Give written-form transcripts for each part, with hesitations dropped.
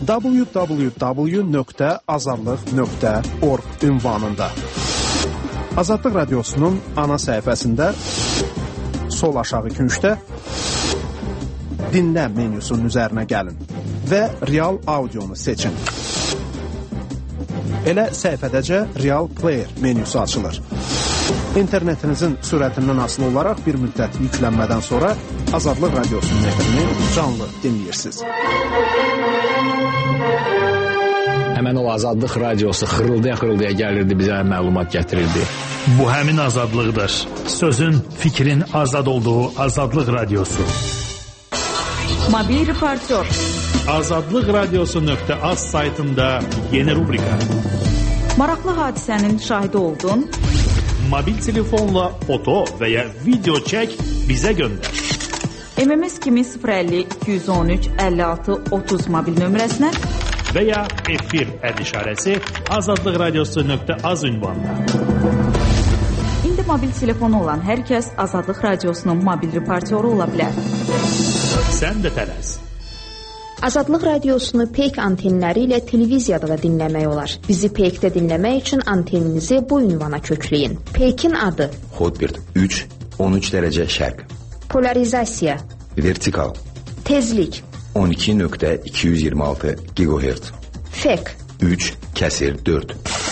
www.azadlıq.org ünvanında. Azadlıq Radiosunun ana səhifəsində sol aşağı küncdə dinlə menyusunun üzərinə gəlin və real audionu seçin. Elə səhifədəcə Real Player menyusu açılır. İnternetinizin sürətindən asılı olaraq bir müddət yüklənmədən sonra Azadlıq Radiosunun efrini canlı dinləyirsiniz. Həmən o Azadlıq Radiosu xırıldaya gəlirdi, bizə məlumat gətirirdi. Bu həmin azadlıqdır. Sözün, fikrin azad olduğu Azadlıq Radiosu. Mobil reportör. Azadlıqradiosu.az saytında yeni rubrika. Maraqlı hadisənin şahidi oldun. Mobil telefonla foto və ya video çək, bizə göndər. MMS kimi 050-213-56-30 mobil nömrəsinə və ya efir işarəsi azadlıqradiosu.az ünvanında. İndi mobil telefonu olan hər kəs Azadlıq Radiosunun mobil reportyoru ola bilər. Sən də tələs. Azadlıq Radiosunu peyk antenləri ilə televiziyada da dinləmək olar. Bizi peykdə dinləmək üçün anteninizi bu ünvana kökləyin. Peykin adı: Hotbird 3, 13 dərəcə şərq. Polarizasiya: Vertikal. Tezlik: 12.226 GHz. Fek: 3/4.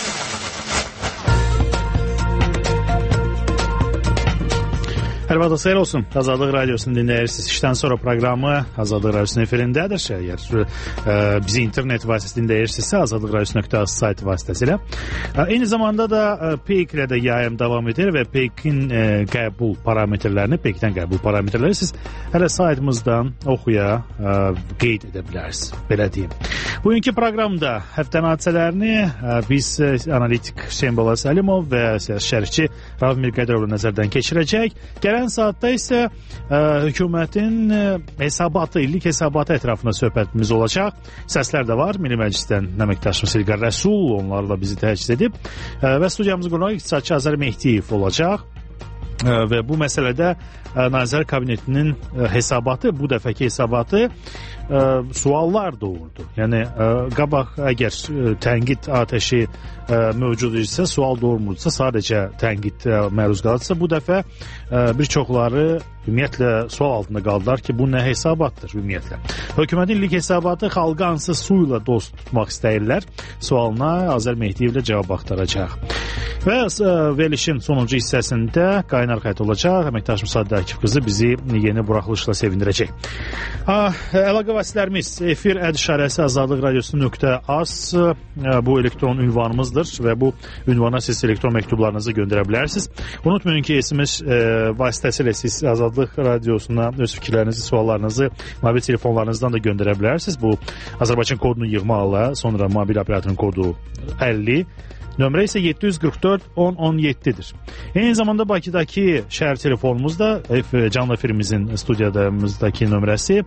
Hər vaxtınız xeyir olsun. Azadlıq Radiosunu dinləyirsiniz. İşdən sonra proqramı Azadlıq Radiosunun efirindədir. Əgər bizi internet vasitəsilə dinləyirsinizsə, azadlıqradiosu.az saytı vasitəsilə. Eyni zamanda da PEYK ilə də yayım davam edir və PEYK-in qəbul parametrlərini siz hələ saytımızdan oxuya, qeyd edə bilərsiniz. Belə deyim. Bugünkü proqramda həftənin hadisələrini biz analitik Hüseyin Bala Səlimov və şərhçi Rauf Mirqədirovla nəzərdən keçirəcək. Gələn saatda isə hökumətin hesabatı, illik hesabatı ətrafında söhbətimiz olacaq. Səslər də var. Milli Məclisdən əməkdaşımız İlqar Rəsul onlarla bizi təchiz edib. Və studiyamızın qonağı iqtisadçı Azər Mehdiyev olacaq. Və bu məsələdə Nazirlər Kabinetinin hesabatı, bu dəfəki hesabatı suallar doğurdu. Yəni, qabaq əgər tənqid atəşi mövcud idisə, sual doğurmurdusa, sadəcə tənqid məruz qalırsa, bu dəfə bir çoxları ümumiyyətlə sual altında qaldılar ki, bu nə hesabatdır ümumiyyətlə. Hökumətin illik hesabatı xalqı hansı su ilə dost tutmaq istəyirlər sualına Azər Mehdiyevlə cavab axtaracaq. Və verilişin sonuncu hissəsində qaynar xətt olacaq. Əməkdaşım Sadə Akif qızı bizi yeni buraxılışla sevindirəcək. Əlaqə vasitələrimiz efir işarəsi azadlıqradiosu.az bu elektron ünvanımızdır və bu ünvana siz elektron məktublarınızı göndərə bilərsiniz. Unutmayın ki, SMS vasitəsilə siz Azadlıq Radiosuna öz fikirlərinizi, suallarınızı mobil telefonlarınızdan da göndərə bilərsiniz. Bu Azərbaycan kodunu yığmaqla, sonra mobil operatorun kodu 50. Nömrə isə 744-1017-dir. Eyni zamanda Bakıdakı şəhər telefonumuz da canlı efirimizin studiyadamızdakı nömrəsi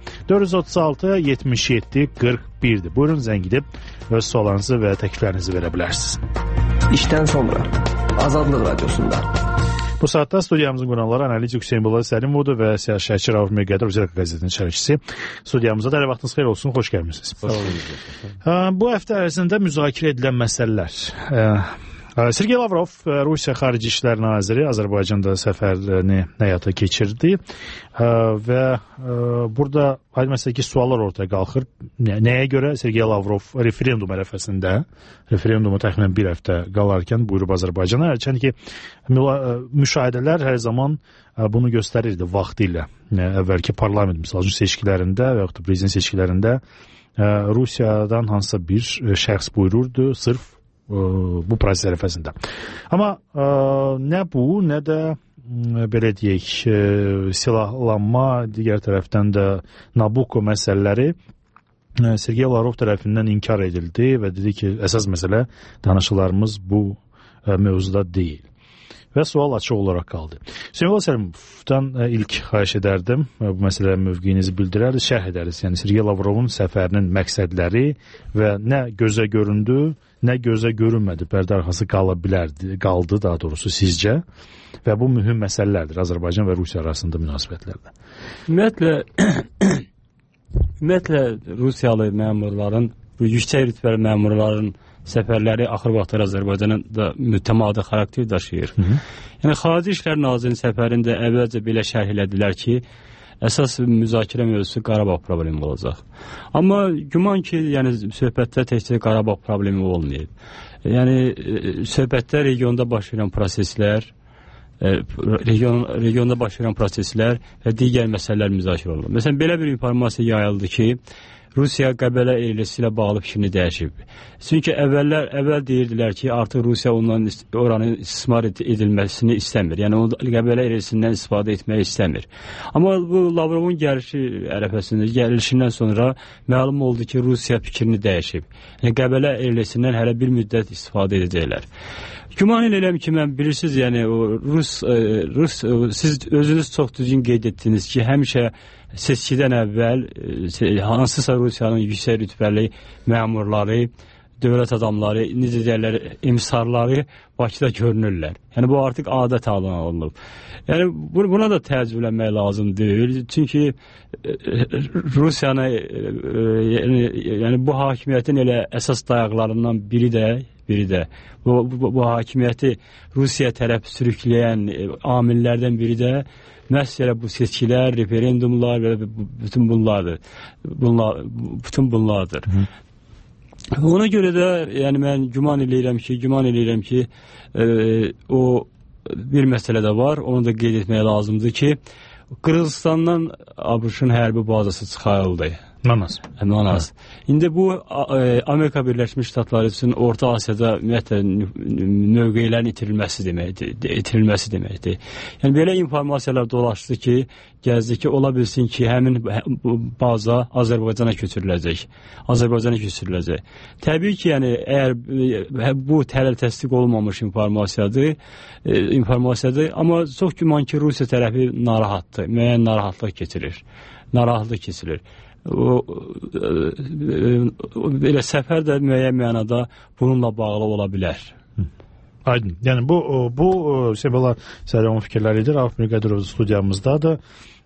436-77-41-dir. Buyurun zəng edib öz suallarınızı və təkliflərinizi verə bilərsiniz. İşdən sonra Azadlıq Radiosunda. Bu saatda studiyamızın qonaqları analitik Hüseyin Bala Səlimovdur və şərhçi Rauf Mirqədirov Zirək qəzetinin şərhçisi. Studiyamıza da hər vaxtınız xeyir olsun, xoş gəlmisiniz. Bu həftə ərzində müzakirə edilən məsələlər. Sergey Lavrov, Rusiya Xarici İşlər Naziri, Azərbaycanda səfərini həyata keçirdi və burada aydın məsələ ki, suallar ortaya qalxır. Nəyə görə Sergey Lavrov referendum ərəfəsində, referendumu təxminən bir həftə qalarkən buyurub Azərbaycana, hərçənd ki, müşahidələr hər zaman bunu göstərirdi vaxtı ilə. Əvvəlki parlament, misal üçün seçkilərində və yaxud da prezident seçkilərində Rusiyadan hansısa bir şəxs buyururdu, sırf bu proses ərəfəsində. Amma nə bu, nə də belə deyək, silahlanma, digər tərəfdən də Nabucco məsələləri Sergey Lavrov tərəfindən inkar edildi və dedi ki, əsas məsələ danışıqlarımız bu mövzuda deyil. Və sual açıq olaraq qaldı. Hüseyin Bala Səlimovdan ilk xahiş edərdim, bu məsələyə mövqeyinizi bildirərdiniz, şərh edərdiniz. Yəni Sergey Lavrovun səfərinin məqsədləri və nə gözə göründü, nə gözə görünmədi, pərdə arxası qaldı daha doğrusu sizcə və bu mühüm məsələlərdir Azərbaycan və Rusiya arasında münasibətlərdə. Ümumiyyətlə Rusiyalı məmurların bu yüksək rütbəli məmurların səfərləri axır vaxtlar Azərbaycana da mütəmadi xarakter daşıyır. Yəni Xarici İşlər Nazirinin səfərində əvvəlcə belə şərh elədilər ki, əsas müzakirə mövzusu Qarabağ problemi olacaq. Amma güman ki, yəni söhbətdə təkcə Qarabağ problemi olmayıb. Yəni söhbətdə regionda baş verən proseslər, regionda baş verən proseslər və digər məsələlər müzakirə olunur. Məsələn, belə bir informasiya yayıldı ki, Rusiya Qəbələ eylesi ilə bağlı fikrini dəyişib. Çünki əvvəl deyirdilər ki, artıq Rusiya oranın istismar edilməsini istəmir. Yəni Qəbələ eylesindən istifadə etməyi istəmir. Amma bu Lavrovun gəlişindən sonra məlum oldu ki, Rusiya fikrini dəyişib. Yəni Qəbələ eylesindən hələ bir müddət istifadə edəcəklər. Güman edirəm ki, mən bilirsiniz, yəni siz özünüz çox düzgün qeyd etdiniz ki, həmişə seçkidən əvvəl hansısa Rusiyanın yüksək rütbəli məmurları, dövlət adamları, necə deyirlər, emsarları Bakıda görünürlər. Yəni bu artıq adət halına alınıb. Yəni buna da təəccüblənmək lazım deyil. Çünki Rusiyanı yəni bu hakimiyyətin elə əsas dayaqlarından biri də bu hakimiyyəti Rusiya tərəf sürükləyən amillərdən biri də məhz elə bu seçkilər, referendumlar və bütün bunlardır. Ona görə də yəni mən güman eləyirəm ki, o bir məsələ də var, onu da qeyd etmək lazımdır ki, Qırğızstandan ABŞ-ın hərbi bazası çıxarıldı. Manas. İndi bu Amerika Birləşmiş Ştatları üçün Orta Asiyada ümumiyyətlə mövqeylərin itirilməsi deməkdir. Yəni belə informasiyalar dolaşdı ki, gəzdi ki, ola bilsin ki, həmin baza Azərbaycana köçürüləcək. Təbii ki, yəni əgər bu təsdiq olmamış informasiyadır, amma çox güman ki, Rusiya tərəfi narahatdır, müəyyən narahatlıq keçirir. Belə səfər də müəyyən mənada bununla bağlı ola bilər. Aydın. Yəni bu Səbəla Səlyanın fikirləridir. Rauf Mirqədirov studiyamızdadır.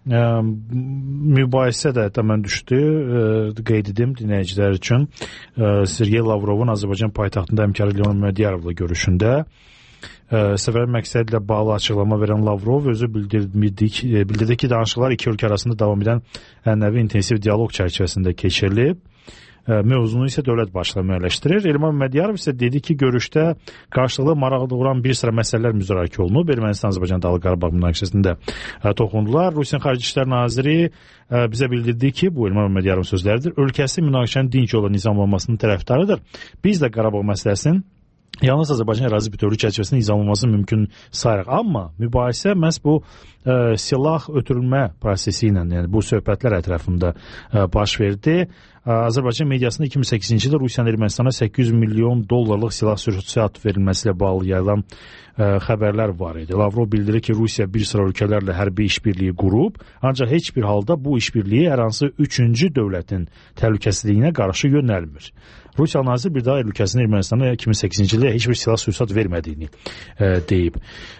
Mübahisə də mən düşdü, qeyd edim dinləyicilər üçün. Sergey Lavrovun Azərbaycan paytaxtında həmkarı Leon Mehdiyarovla görüşündə səfərin məqsədi ilə bağlı açıqlama verən Lavrov özü bildirdi ki, danışıqlar iki ölkə arasında davam edən ənənəvi intensiv dialoq çərçivəsində keçirilib. Mövzunu isə dövlət başlığı müəyyənləşdirir. Elman Mehdiarov isə dedi ki, görüşdə qarşılıqlı maraq doğuran bir sıra məsələlər müzakirə olunub. Ermənistan-Azərbaycan Dağlıq Qarabağ münaqişəsində toxundular. Rusiyanın Xarici İşlər Naziri bizə bildirdi ki, bu Elman Mehdiarovun sözləridir, ölkəsi münaqişənin dinc yolla nizamlanmasının tərəfdarıdır. Biz də Qarabağ məsələsinin yalnız Azərbaycan ərazi bütövlüyü çərçivəsində nizamlanması mümkün sayırıq. Amma mübahisə məhz bu silah ötürülmə prosesi ilə, yəni bu söhbətlər ətrafında baş verdi. Azərbaycan mediasında 2008-ci ildə Rusiyanın Ermənistana 800 milyon dollarlıq silah sürüsat verilməsi ilə bağlı yayılan xəbərlər var idi. Lavrov bildirir ki, Rusiya bir sıra ölkələrlə hərbi işbirliyi qurub, ancaq heç bir halda bu işbirliyi hər hansı üçüncü dövlətin təhlükəsizliyinə qarşı yönəlmir. Rusiya naziri bir daha ölkəsinin Ermənistana 2008-ci ildə heç bir silah sürüsat vermədiyini deyib.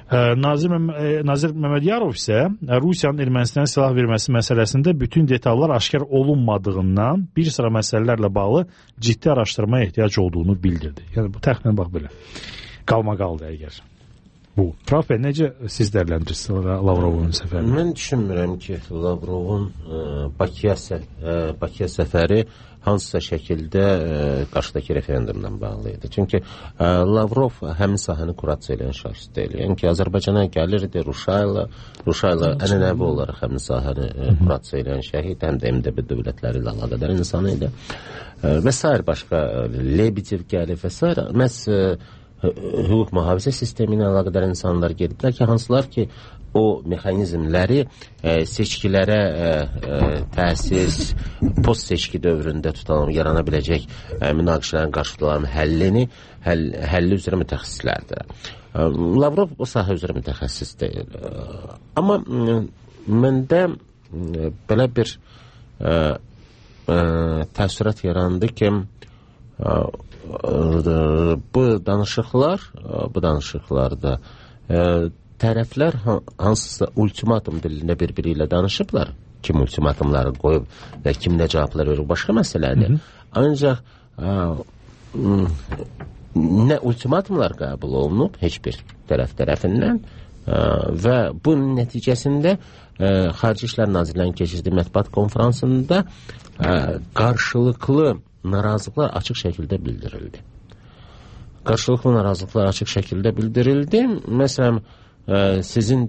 Nazir Məmmədiyarov isə Rusiyanın Ermənistana silah verməsi məsələsində bütün detallar aşkar olunmadığından bir sıra məsələlərlə bağlı ciddi araşdırmaya ehtiyac olduğunu bildirdi. Yəni bu təxminən bax belə. Qalmaqaldı əgər. Bu. Prof. Necə siz dərləndirirsiniz Lavrovun səfərini? Mən düşünmürəm ki, Lavrovun Bakıya səfəri hansısa şəkildə qarşıdakı referendumdan bağlı idi. Çünki Lavrov həmin sahəni kuratsiya edən şəxs deyil. Yəni ki, Azərbaycana gəlirdi Ruşayla ənənəvi olaraq həmin sahəni kuratsiya edən şəhid, həm də MDB dövlətləri ilə əlaqədar insan idi. Və s. başqa Lebedev gəlib və s. Məhz hüquq mühafizə sistemi ilə əlaqədar insanlar gediblər ki, hansılar ki, o mexanizmləri seçkilərə təsir, post-seçki dövründə yarana biləcək münaqişələrin qarşıdurların həlli üzrə mütəxəssislərdir. Lavrov o sahə üzrə mütəxəssis deyil. Amma məndə belə bir təəssürat yarandı ki, bu danışıqlarda tərəflər hansısa ultimatum dilində bir-biri ilə danışıblar. Kim ultimatumları qoyub və kim nə cavablar verir, başqa məsələdir. Ancaq nə ultimatumlar qəbul olunub heç bir tərəfindən və bunun nəticəsində Xarici İşlər Nazirlərinin keçirdiyi mətbuat konferansında qarşılıqlı narazılıqlar açıq şəkildə bildirildi. Məsələn, sizin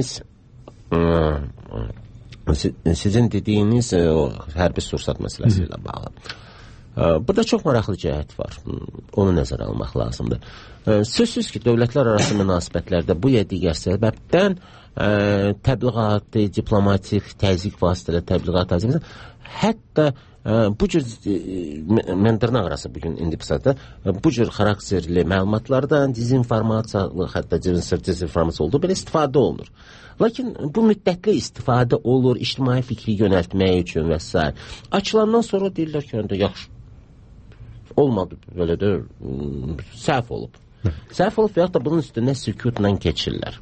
dediyiniz o hərbi sursat məsələsi ilə bağlı. Burada çox maraqlı cəhət var. Onu nəzərə almaq lazımdır. Sözsüz ki, dövlətlər arası münasibətlərdə bu ya digər səbəbdən təbliğatı, diplomatik, təzyiq vasitələ təbliğat azimizdə, hətta bu cür, mən dırnaq arası bugün indi pısada, bu cür xarakterli məlumatlardan dezinformasiya, hətta dezinformasiya olduğu belə istifadə olunur. Lakin bu müddətli istifadə olur, ictimai fikri yönəltmək üçün və s. Açılandan sonra deyirlər ki, yaxşı, olmadı, belə də səhv olub. Səhv olub və yaxud da bunun üstündə sükutla keçirlər.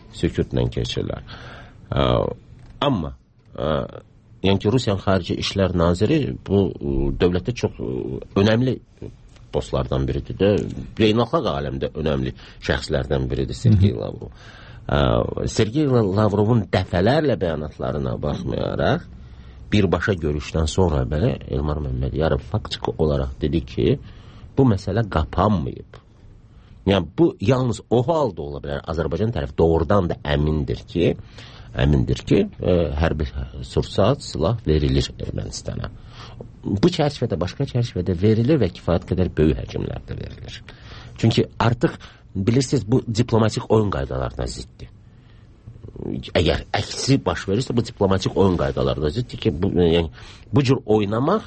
Amma yəni ki, Rusiyanın Xarici İşlər Naziri bu dövlətdə çox önəmli postlardan biridir də, beynəlxalq aləmdə önəmli şəxslərdən biridir Sergey Lavrov. Sergey Lavrovun dəfələrlə bəyanatlarına baxmayaraq birbaşa görüşdən sonra belə Elmar Məmmədiyarov faktiki olaraq dedi ki, bu məsələ qapanmayıb. Yəni bu yalnız o halda ola bilər. Azərbaycan tərəfi doğrudan da əmindir ki, hərbi sursat, silah verilir Ermənistana. Bu çərçivədə, başqa çərçivədə verilir və kifayət qədər böyük həcmlərdə verilir. Çünki artıq bilirsiniz, bu diplomatik oyun qaydalarına ziddir. Əgər əksi baş verirsə, bu diplomatik oyun qaydalarına ziddir ki, bu cür oynamaq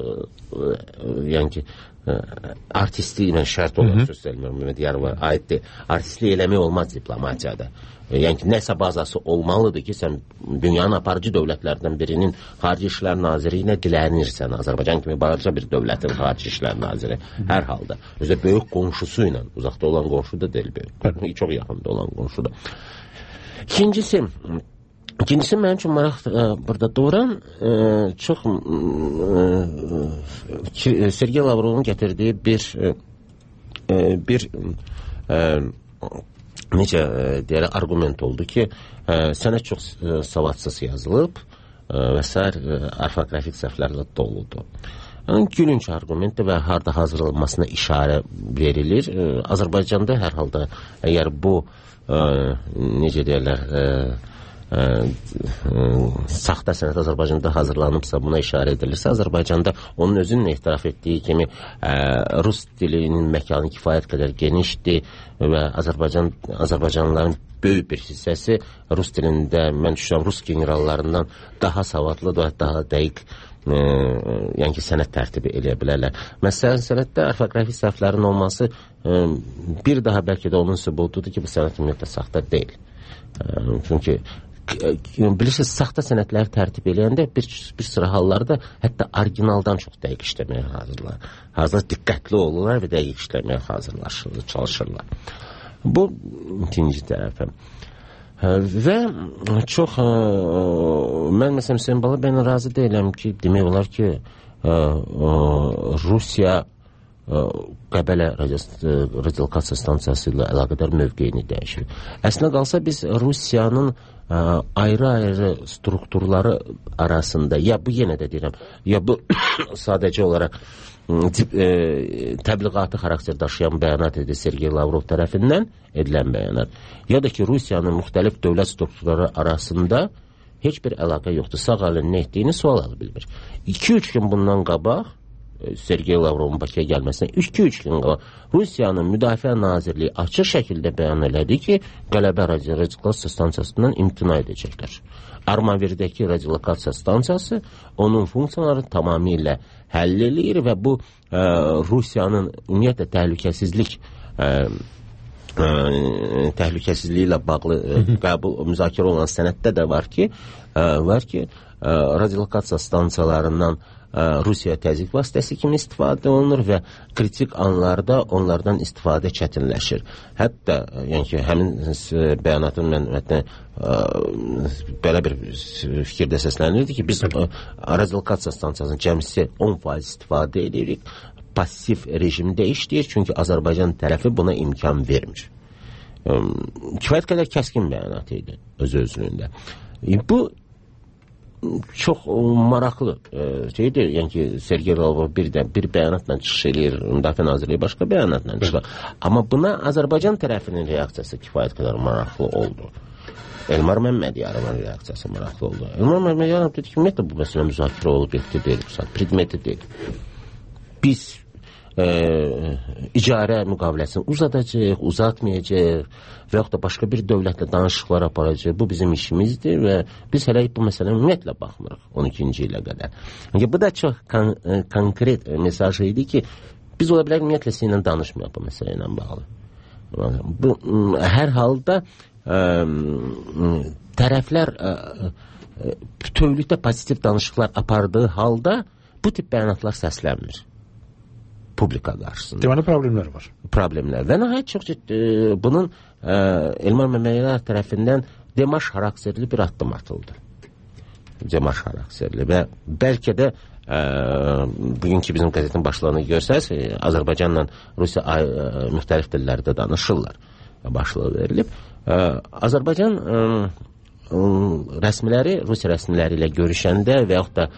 artistlik şərt olaraq söz söyləyirəm, Məmmədiyarova aiddir. Artistlik eləmək olmaz diplomatiyada. Yəni ki, nəsə bazası olmalıdır ki, sən dünyanın aparıcı dövlətlərdən birinin Xarici İşlər Naziri ilə dilənirsən. Azərbaycan kimi balaca bir dövlətin Xarici İşlər Naziri hər halda. Özdə böyük qonşusu ilə, uzaqda olan qonşu da deyil, çox yaxında olan qonşu da. İkincisi mənim üçün maraq burada doğuran çox Sergey Lavrovun gətirdiyi bir necə deyərək argument oldu ki, sənət çox savadsız yazılıb və s. orfoqrafik səhvlərlə doludur. Gülünç argumentdir və harda hazırlanmasına işarə verilir. Azərbaycanda hər halda əgər bu necə deyərlər saxta sənət Azərbaycanda hazırlanıbsa, buna işarə edilirsə, Azərbaycanda onun özünün etiraf etdiyi kimi rus dilinin məkanı kifayət qədər genişdir və Azərbaycanlıların böyük bir hissəsi rus dilində, mən düşünürəm, rus generallarından daha savadlı, daha dəqiq yəni ki, sənət tərtibi eləyə bilərlər. Məsələn, sənətdə orfoqrafik səhvlərin olması bir daha bəlkə də onun sübutudur ki, bu sənət ümumiyyətlə saxta deyil. Çünki bilirsiniz, saxta sənətləri tərtib eləyəndə bir sıra hallarda hətta orijinaldan çox dəqiq işləməyə hazırlar. Hazırlar diqqətli olurlar və dəqiq işləməyə çalışırlar. Bu ikinci tərəfə. Və çox mən məsələn Hüseyin Balıbəylə razı deyiləm ki, demək olar ki, Rusiya Qəbələ radiolokasiya stansiyası ilə əlaqədar mövqeyini dəyişir. Əslində qalsa biz Rusiyanın ayrı-ayrı strukturları arasında, ya bu yenə də deyirəm, ya bu sadəcə olaraq təbliğatı xarakter daşıyan bəyanat edir Sergey Lavrov tərəfindən edilən bəyanat, ya da ki Rusiyanın müxtəlif dövlət strukturları arasında heç bir əlaqə yoxdur. Sağ əlin nə etdiyini sual alıb bilmir. 2-3 gün bundan qabaq Sergey Lavrovun Bakıya gəlməsinə 2-3 gün qabaq Rusiyanın Müdafiə Nazirliyi açıq şəkildə bəyan elədi ki, Qələbə radiolokasiya stansiyasından imtina edəcəklər. Armavirdəki radiolokasiya stansiyası onun funksiyalarını tamamilə həll eləyir və bu Rusiyanın ümumiyyətlə təhlükəsizliyi ilə bağlı müzakirə olan sənəddə də var ki, radiolokasiya stansiyalarından Rusiya təzyiq vasitəsi kimi istifadə olunur və kritik anlarda onlardan istifadə çətinləşir. Hətta yəni ki, həmin bəyanatın mən belə bir fikirdə səslənirdi ki, biz radiolokasiya stansiyasının cəmisi 10% istifadə edirik. passiv rejimdə işləyir, çünki Azərbaycan tərəfi buna imkan vermir. Kifayət qədər kəskin bəyanat idi öz-özlüyündə. Bu çox maraqlı şeydir. Yəni ki, Sergey Lavrov bir bəyanatla çıxış edir, Müdafiə Nazirliyi başqa bəyanatla çıxır. Amma buna Azərbaycan tərəfinin reaksiyası kifayət qədər maraqlı oldu. Elmar Məmmədyarovun reaksiyası maraqlı oldu. Elmar Məmmədiyarov dedi ki, ümumiyyətlə bu məsələ müzakirə olub, deyil, predmeti deyil. Biz icarə müqaviləsini uzadacaq, uzatmayacaq və yaxud da başqa bir dövlətlə danışıqlar aparacaq. Bu bizim işimizdir və biz hələ bu məsələyə ümumiyyətlə baxmırıq 12-ci ilə qədər. Yəni, bu da çox konkret mesaj idi ki, biz ola bilər ümumiyyətlə sizinlə danışmayaq bu məsələ ilə bağlı. Bu, hər halda tərəflər bütövlükdə pozitiv danışıqlar apardığı halda bu tip bəyanatlar səslənmir publika qarşısında. Deməli, problemlər var. Problemlər. Və nəhayət çox ciddi bunun Elmar Məmmədiyarov tərəfindən demarş xarakterli bir addım atıldı. Demarş xarakterli və bəlkə də bugünkü bizim qəzetin başlığını görsəz, Azərbaycanla Rusiya müxtəlif dillərdə danışırlar. Başlığı verilib. Azərbaycan rəsmiləri, Rusiya rəsmiləri ilə görüşəndə və yaxud da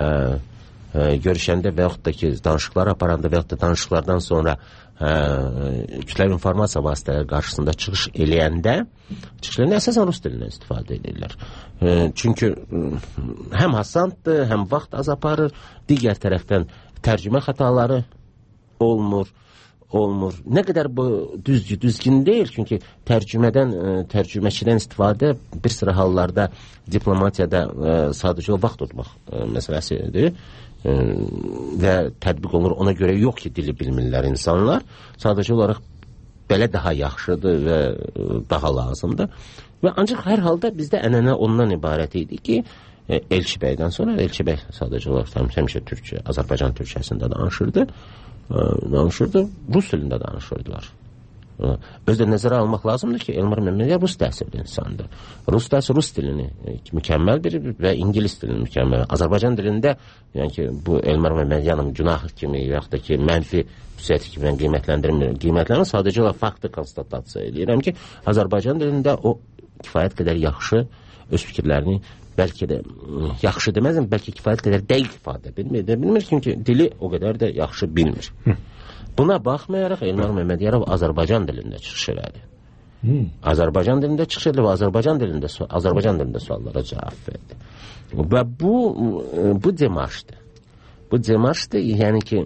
ki, danışıqları aparanda və yaxud da danışıqlardan sonra kütləvi informasiya vasitələri qarşısında çıxış eləyəndə əsasən rus dilindən istifadə edirlər. Çünki həm hasanddır, həm vaxt az aparır, digər tərəfdən tərcümə xətaları olmur. Nə qədər bu düzgün deyil, çünki tərcüməçidən istifadə bir sıra hallarda diplomatiyada sadəcə vaxt tutmaq məsələsidir və tətbiq olunur. Ona görə yox ki, dili bilmirlər insanlar. Sadəcə olaraq belə daha yaxşıdır və daha lazımdır. Və ancaq hər halda bizdə ənənə ondan ibarət idi ki, Elçi bəydən sonra, Elçi bəy sadəcə olaraq həmişə Türkçə, Azərbaycan türkçəsində danışırdı, rus dilində danışırdılar. Özdə nəzərə almaq lazımdır ki, Elmar Məmmədiyarov rus təsirli insandır. Rus dilini mükəmməl bilir və ingilis dilini mükəmməl. Azərbaycan dilində, yəni ki, bu Elmar Məmmədiyarov günah kimi, yaxud da ki, mənfi xüsusiyyəti kimi qiymətləndirmir. Sadəcə olaraq faktı konstatasiya edirəm ki, Azərbaycan dilində o kifayət qədər yaxşı öz fikirlərini bəlkə də yaxşı deməzəm, bəlkə kifayət qədər dəqiq ifadə bilmir, çünki dili o qədər də yaxşı bilmir. Buna baxmayaraq Elmar Məmmədiyarov Azərbaycan dilində çıxış elədi. Azərbaycan dilində çıxış elədi və Azərbaycan dilində suallara cavab verdi. Və bu demarşdır. Bu demarşdır, yəni ki,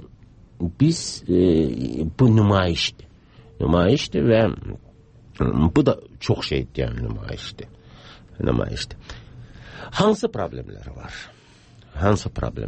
bu nümayişdir və bu da çox şey deyən nümayişdir. Hansı problemlər var? Hansı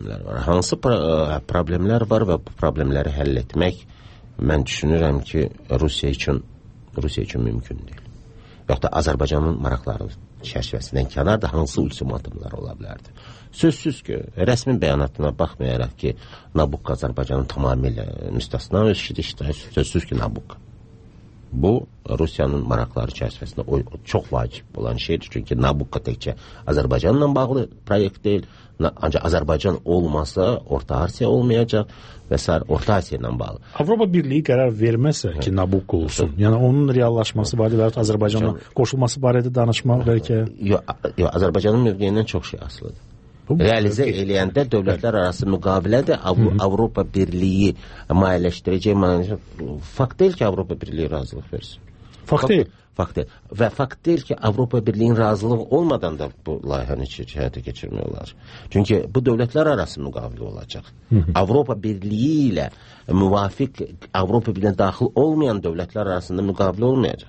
problemlər var və bu problemləri həll etmək mən düşünürəm ki, Rusiya üçün mümkün deyil. Və yaxud da Azərbaycanın maraqları çərçivəsindən kənarda hansı ultimatumlar ola bilərdi? Sözsüz ki, rəsmi bəyanatına baxmayaraq ki, Nabucco Azərbaycanın tamamilə müstəsna işidir, sözsüz ki, Nabucco. Bu, Rusiyanın maraqları çərçivəsində çox vacib olan şeydir. Çünki Nabucco təkcə Azərbaycanla bağlı proyekt deyil. Ancaq Azərbaycan olmasa Orta Asiya olmayacaq və s. Orta Asiya ilə bağlı. Avropa Birliyi qərar verməsə ki, Nabucco olsun, yəni onun reallaşması barədə və Azərbaycanla qoşulması barədə danışmaq bəlkə... Yox, Azərbaycanın mövqeyindən çox şey asılıdır. Realizə eləyəndə dövlətlər arası müqavilədir, Avropa Birliyi maliyyələşdirəcək. Fakt deyil ki, Avropa Birliyi razılıq versin. Fakt deyil. Və fakt deyil ki, Avropa Birliyin razılığı olmadan da bu layihəni həyata keçirmək olar. Çünki bu dövlətlər arası müqavilə olacaq. Avropa Birliyi ilə müvafiq, Avropa Birliyinə daxil olmayan dövlətlər arasında müqavilə olmayacaq.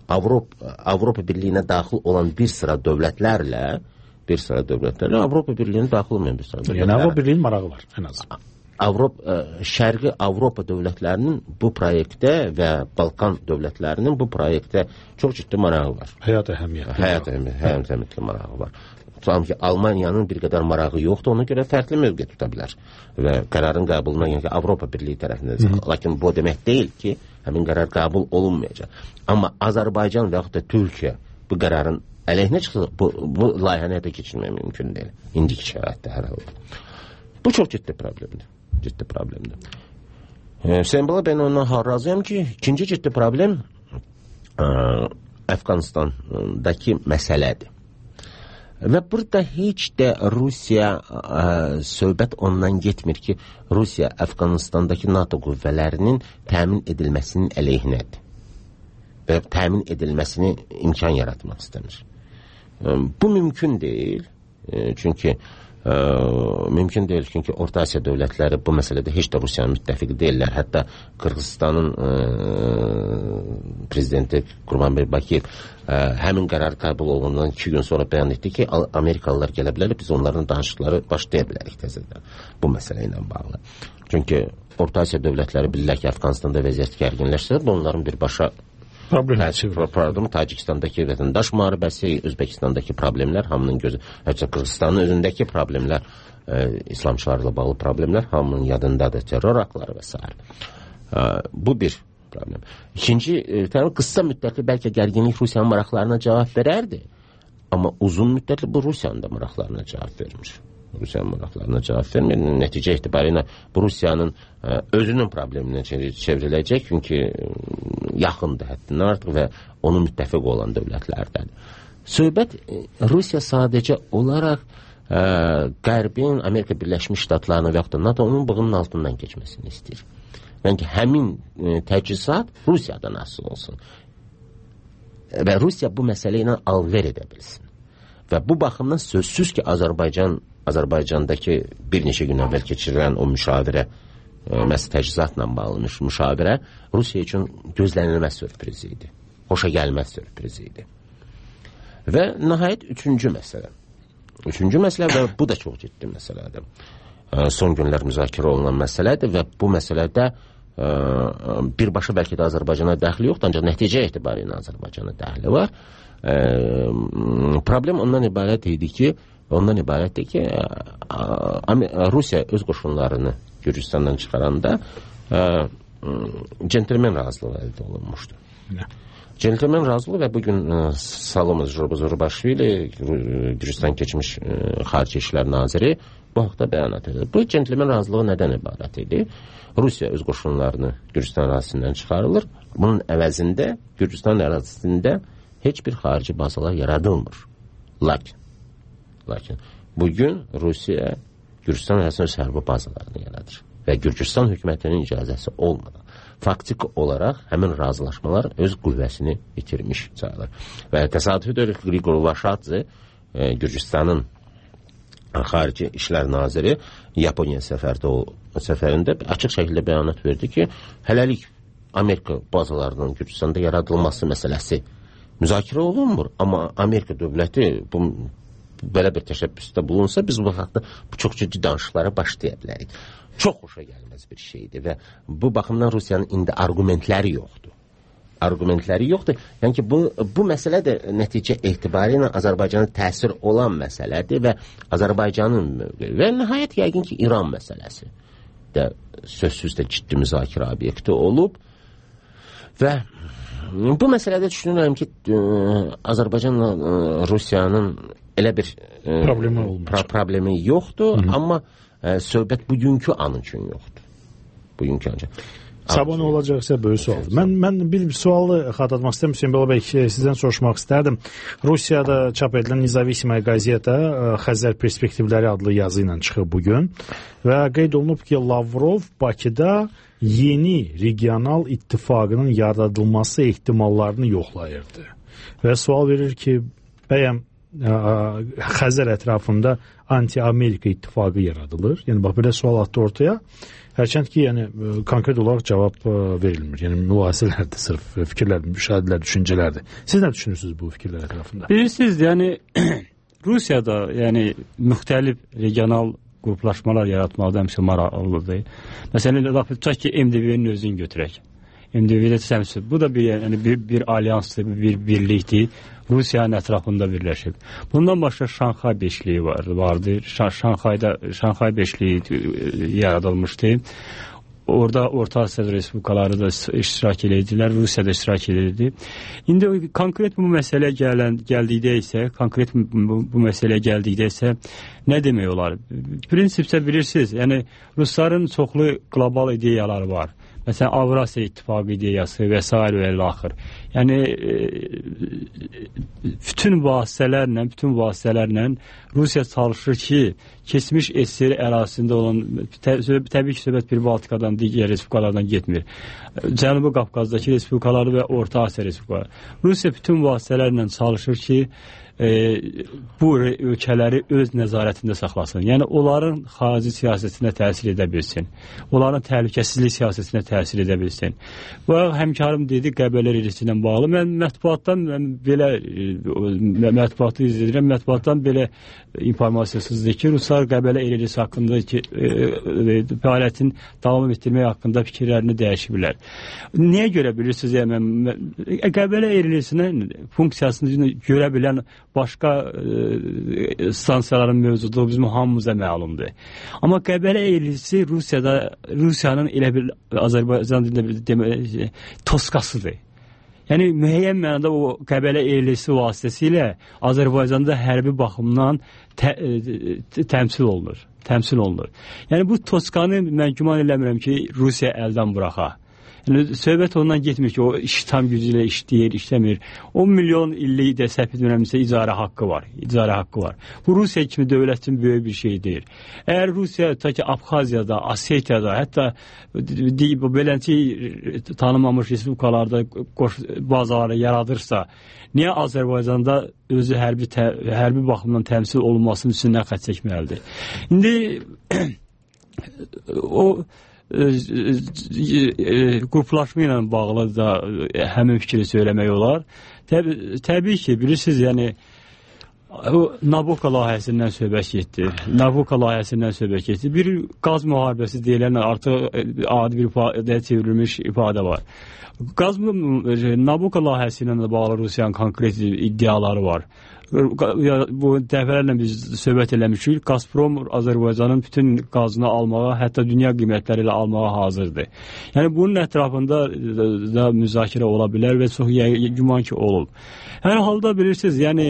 Avropa Birliyinə daxil olan bir sıra dövlətlərlə Avropa Birliyinə daxil olmayan bir sıra dövlətlərlə. Yəni Avropa Birliyinin marağı var, ən azından. Şərqi Avropa dövlətlərinin bu proyektdə və Balkan dövlətlərinin bu proyektdə çox ciddi marağı var. Həyat əhəmiyyətli marağı var. Tutalım ki, Almaniyanın bir qədər marağı yoxdur, ona görə fərqli mövqe tuta bilər və qərarın qəbuluna, yəni ki, Avropa Birliyi tərəfindən. Lakin bu demək deyil ki, həmin qərar qəbul olunmayacaq. Amma Azərbaycan və yaxud da Türkiyə bu qərarın əleyhinə çıxsa, bu layihəni həyata keçirmək mümkün deyil. İndiki şəraitdə hər halda. Bu çox ciddi problemdir. Hüseyin Bala, ben ondan razıyam ki, ikinci ciddi problem Əfqanistandakı məsələdir. Və burada heç də Rusiya söhbət ondan getmir ki, Rusiya Əfqanistandakı NATO qüvvələrinin təmin edilməsinin əleyhinədir və təmin edilməsini imkan yaratmaq istəmir. Bu mümkün deyil. Çünki Orta Asiya dövlətləri bu məsələdə heç də Rusiyanın müttəfiqi deyirlər. Hətta Qırğızstanın prezidenti Qurbanbey Bakiyev həmin qərar qəbul olundan 2 gün sonra bəyan etdi ki, Amerikalılar gələ bilər, biz onların danışıqları başlaya bilərik təzədən bu məsələ ilə bağlı. Çünki Orta Asiya dövlətləri bilirlər ki, Əfqanistanda vəziyyət gərginləşsə, onların birbaşa Tacikistandakı vətəndaş müharibəsi, Özbəkistandakı problemlər, hamının gözü, Qırğızstanın özündəki problemlər, İslamçılarla bağlı problemlər hamının yadındadır, terror aktları və s. Bu bir problem. İkinci, qısa müddətli bəlkə gərginlik Rusiyanın maraqlarına cavab verərdi, amma uzun müddətli bu Rusiyanın da maraqlarına cavab vermir. Rusiyanın maraqlarına cavab vermir. Nəticə etibarilə bu Rusiyanın özünün probleminə çevriləcək, çünki yaxındır həddindən artıq və onun müttəfiq olan dövlətlərdədir. Söhbət Rusiya sadəcə olaraq Qərbin, Amerika Birləşmiş Ştatlarına və yaxud da NATO-nun bığının altından keçməsini istəyir. Yəni ki, həmin təchizat Rusiyadan asıl olsun. Və Rusiya bu məsələ ilə alver edə bilsin. Və bu baxımdan sözsüz ki, Azərbaycandakı bir neçə gün əvvəl keçirilən o müşavirə, təchizatla bağlı müşavirə Rusiya üçün gözlənilməz sürpriz idi. Xoşa gəlməz sürpriz idi. Və nəhayət üçüncü məsələ və bu da çox ciddi məsələdir. Son günlər müzakirə olunan məsələdir və bu məsələdə birbaşa bəlkə də Azərbaycana dəxli yoxdur, ancaq nəticə etibarilə Azərbaycana dəxli var. Problem ondan ibarətdir ki, Rusiya öz qoşunlarını Gürcüstandan çıxaranda centlmen razılığı əldə olunmuşdu. Centlmen razılığı və bugün Salomon Zurbaşvili, Gürcüstan keçmiş Xarici İşlər naziri bu haqda bəyanat edir. Bu centlmen razılığı nədən ibarət idi? Rusiya öz qoşunlarını Gürcüstan ərazisindən çıxarılır. Bunun əvəzində Gürcüstan ərazisində heç bir xarici bazalar yaradılmır. Lakin bugün Rusiya Gürcüstan ərazisində öz hərbi bazalarını yaradır və Gürcüstan hökumətinin icazəsi olmadan faktik olaraq həmin razılaşmalar öz qüvvəsini itirmiş sayılır. Və təsadüfüdür Grigor Vaşadze, Gürcüstanın Xarici İşlər naziri Yaponiya səfərində açıq şəkildə bəyanat verdi ki, hələlik Amerika bazalarının Gürcüstanda yaradılması məsələsi müzakirə olunmur, amma Amerika dövləti belə bir təşəbbüsdə bulunsa, biz bu haqda çox ciddi danışıqlara başlaya bilərik. Çox xoşa gəlməz bir şeydir və bu baxımdan Rusiyanın indi argumentləri yoxdur. Yəni ki, bu məsələ də nəticə etibarilə Azərbaycana təsir olan məsələdir və Azərbaycanın mövqeyi və nəhayət yəqin ki, İran məsələsi də sözsüz də ciddi müzakirə obyekti olub və bu məsələdə düşünürəm ki, Azərbaycanla Rusiyanın elə bir problemi yoxdur, amma söhbət bugünkü an üçün yoxdur. Sabah nə olacaqsa böyük sualdır. Mən bir sualı xatırlatmaq istəyirəm, Hüseyin Bala bəy, sizdən soruşmaq istərdim. Rusiyada çap edilən Nizavisimaya qəzeta Xəzər Perspektivləri adlı yazı ilə çıxıb bugün və qeyd olunub ki, Lavrov Bakıda yeni regional ittifaqının yaradılması ehtimallarını yoxlayırdı. Və sual verir ki, bəyəm Xəzər ətrafında anti-Amerika ittifaqı yaradılır. Yəni, bax, belə sual atdı ortaya. Hərçənd ki, yəni, konkret olaraq cavab verilmir. Yəni, mülasirlərdir, sırf fikirlərdir, müşahidələr, düşüncələrdir. Siz nə düşünürsünüz bu fikirlər ətrafında? Bilirsiniz, yəni, Rusiyada yəni, müxtəlif regional qruplaşmalar yaratmaqda həmişə maraqlıdır. Məsələn, tutaq ki, MDV-nin özünü götürək. MDV-də təsəvvür, bu da bir alyansdır, bir birlikdir. Rusiyanın ətrafında birləşib. Bundan başqa Şanxay Beşliyi vardı. Şanxay Beşliyi yaradılmışdı. Orada Orta Asiya Respublikaları da iştirak edirdilər, Rusiya da iştirak edirdi. İndi konkret bu məsələyə gəldikdə isə nə demək olar? Prinsipsə bilirsiniz, yəni Rusların çoxlu qlobal ideyaları var. Məsələn, Avrasiya İttifaqı ideyası və s. və ilaxır. Yəni bütün vasitələrlə Rusiya çalışır ki, keçmiş SSR ərazisində olan, təbii ki, söhbət bir Baltikadan, digər respublikalardan getmir. Cənubi Qafqazdakı respublikaları və Orta Asiya respublikaları. Rusiya bütün vasitələrlə çalışır ki, bu ölkələri öz nəzarətində saxlasın. Yəni, onların xarici siyasətinə təsir edə bilsin. Onların təhlükəsizlik siyasətinə təsir edə bilsin. Və həmkarım dedi, Qəbələ rejisi ilə bağlı. Mən mətbuatdan izləyirəm, mətbuatdan belə informasiyasızdır ki, Ruslar Qəbələ rejisi haqqında fəaliyyətin davam etdirmək haqqında fikirlərini dəyişiblər. Niyə görə bilirsiniz? Qəbələ rejisinin funksiyasını görə bilən başqa stansiyaların mövcudu bizim hamımıza məlumdur. Amma Qəbələ ehlisi Rusiyanın elə bir Azərbaycan dilində toskasıdır. Yəni müəyyən mənada o Qəbələ ehlisi vasitəsilə Azərbaycanda hərbi baxımdan təmsil olunur. Yəni bu toskanı mən güman eləmirəm ki, Rusiya əldən buraxa. Yəni, söhbət ondan getmir ki, o tam gücü ilə işləyir, işləmir. 10 milyon illik də səhv etmirəmsə icarə haqqı var. Bu Rusiya kimi dövlət üçün böyük bir şey deyil. Əgər Rusiya ta ki Abxaziyada, Osetiyada, hətta beləncə tanınmamış respublikalarda bazaları yaradırsa, niyə Azərbaycanda özü hərbi baxımdan təmsil olunmasının üstündən xətt çəkməlidir? İndi o qruplaşma ilə bağlı da həmin fikri söyləmək olar. Təbii ki, bilirsiniz, yəni Nabucco layihəsindən söhbət getdi. Bir qaz müharibəsi deyilən artıq adi bir ifadəyə çevrilmiş ifadə var. Nabucco layihəsi ilə də bağlı Rusiyanın konkret iddiaları var. Bu dəfələrlə biz söhbət eləmişik. Gazprom Azərbaycanın bütün qazını almağa, hətta dünya qiymətləri ilə almağa hazırdır. Yəni bunun ətrafında da müzakirə ola bilər və çox güman ki olub. Hər halda bilirsiniz, yəni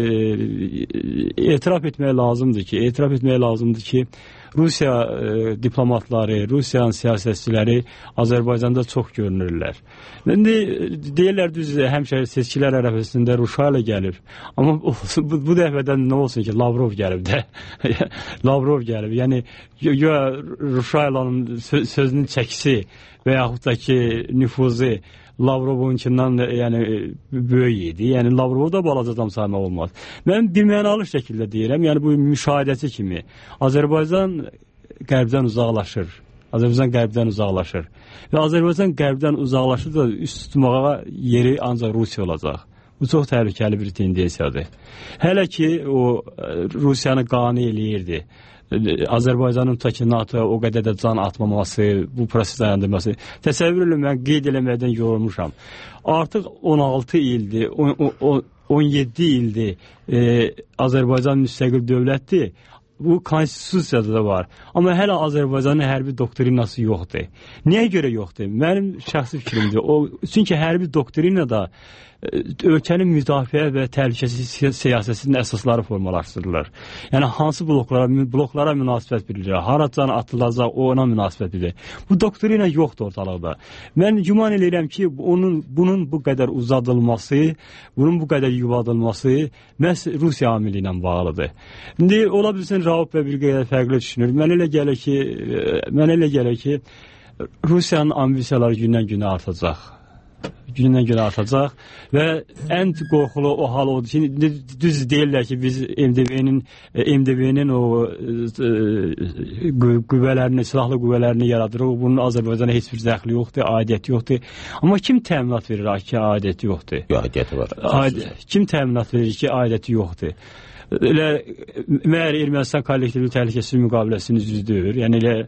etiraf etmək lazımdır ki, Rusiya diplomatları, Rusiyanın siyasətçiləri Azərbaycanda çox görünürlər. İndi deyirlər düz, həmişə seçkilər ərəfəsində Ruşayla gəlir. Amma bu dəfədən nə olsun ki, Lavrov gəlib də. Lavrov gəlib. Yəni Ruşaylanın sözünün çəkisi və yaxud da ki, nüfuzu Lavrovunkindən böyük idi. Yəni Lavrovu da balaca adam saymaq olmaz. Mən birmənalı şəkildə deyirəm, yəni bu müşahidəçi kimi Azərbaycan qərbdən uzaqlaşır. Və Azərbaycan qərbdən uzaqlaşır da üst tutmağa yeri ancaq Rusiya olacaq. Bu çox təhlükəli bir tendensiyadır. Hələ ki o Rusiyanı qane eləyirdi. Azərbaycanın ta ki NATO o qədər də can atmaması, bu proses dayandırması. Təsəvvür edin, mən qeyd eləməkdən yorulmuşam. Artıq 16 ildir, 17 ildir Azərbaycan müstəqil dövlətdir. Bu konstitusiyada da var. Amma hələ Azərbaycanın hərbi doktrinası yoxdur. Niyə görə yoxdur? Mənim şəxsi fikrimdir. Çünki hərbi doktrinada ölkənin müdafiə və təhlükəsizlik siyasətinin əsasları formalaşdırılır. Yəni hansı bloklara münasibət bildirir, haradan atılacaq, ona münasibət bildirir. Bu doktrina yoxdur ortalıqda. Mən güman edirəm ki, bunun bu qədər uzadılması, bunun bu qədər yubadılması məhz Rusiya amili ilə bağlıdır. İndi ola bilsin Rauf və bir qədər fərqli düşünür. Mənə elə gəlir ki, Rusiyanın ambisiyaları gündən-günə artacaq və ən qorxulu o hal odur ki, düz deyirlər ki, biz MDB-nin o silahlı qüvvələrini yaradırıq, bunun Azərbaycana heç bir dəxli yoxdur, aidiyyəti yoxdur. Amma kim təminat verir ki, aidiyyəti yoxdur? Aidiyyəti var. Kim təminat verir ki, aidiyyəti yoxdur? Məhər Ermənistan kollektivli təhlükəsizlik müqaviləsinin üzvüdür. Yəni elə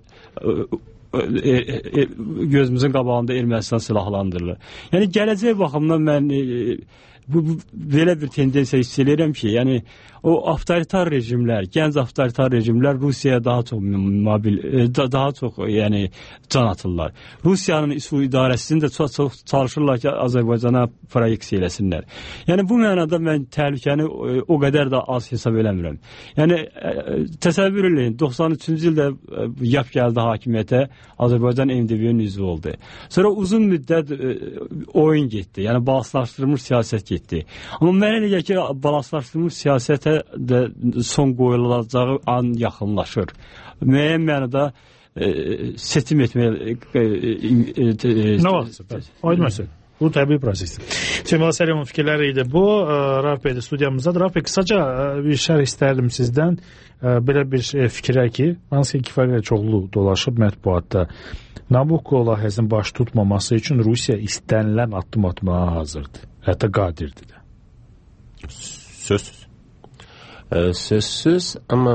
gözümüzün qabağında Ermənistan silahlandırılır. Yəni gələcək baxımdan mən belə bir tendensiya hiss edirəm ki, yəni o avtoritar rejimlər, gənc avtoritar rejimlər Rusiyaya daha çox daha çox yəni can atırlar. Rusiyanın idarəsində çox çalışırlar ki, Azərbaycana proyeksiya eləsinlər. Yəni bu mənada mən təhlükəni o qədər də az hesab eləmirəm. Yəni təsəvvür eləyin, 93-cü ildə YAP gəldi hakimiyyətə, Azərbaycan MDB-nin üzvü oldu. Sonra uzun müddət oyun getdi, yəni balanslaşdırılmış siyasət getdi. Amma mənə elə gəlir ki, balanslaşdırılmış siyasətə də son qoyulacağı an yaxınlaşır. Müəyyən mənada seçim etməyə... Nə vaxt? Aydın məsələ. Bu təbii prosesdir. Cəmal Səlimov fikirləri idi bu. Rauf bəy də studiyamızdadır. Rauf bəy, qısaca bir şərh istərdim sizdən. Belə bir fikirə ki, hansı ki, kifayə çoxlu dolaşıb mətbuatda. Nabucco layihəsinin baş tutmaması üçün Rusiya istənilən addım atmağa hazırdır. Hətta qadirdir də. Sözsüz. Sözsüz, amma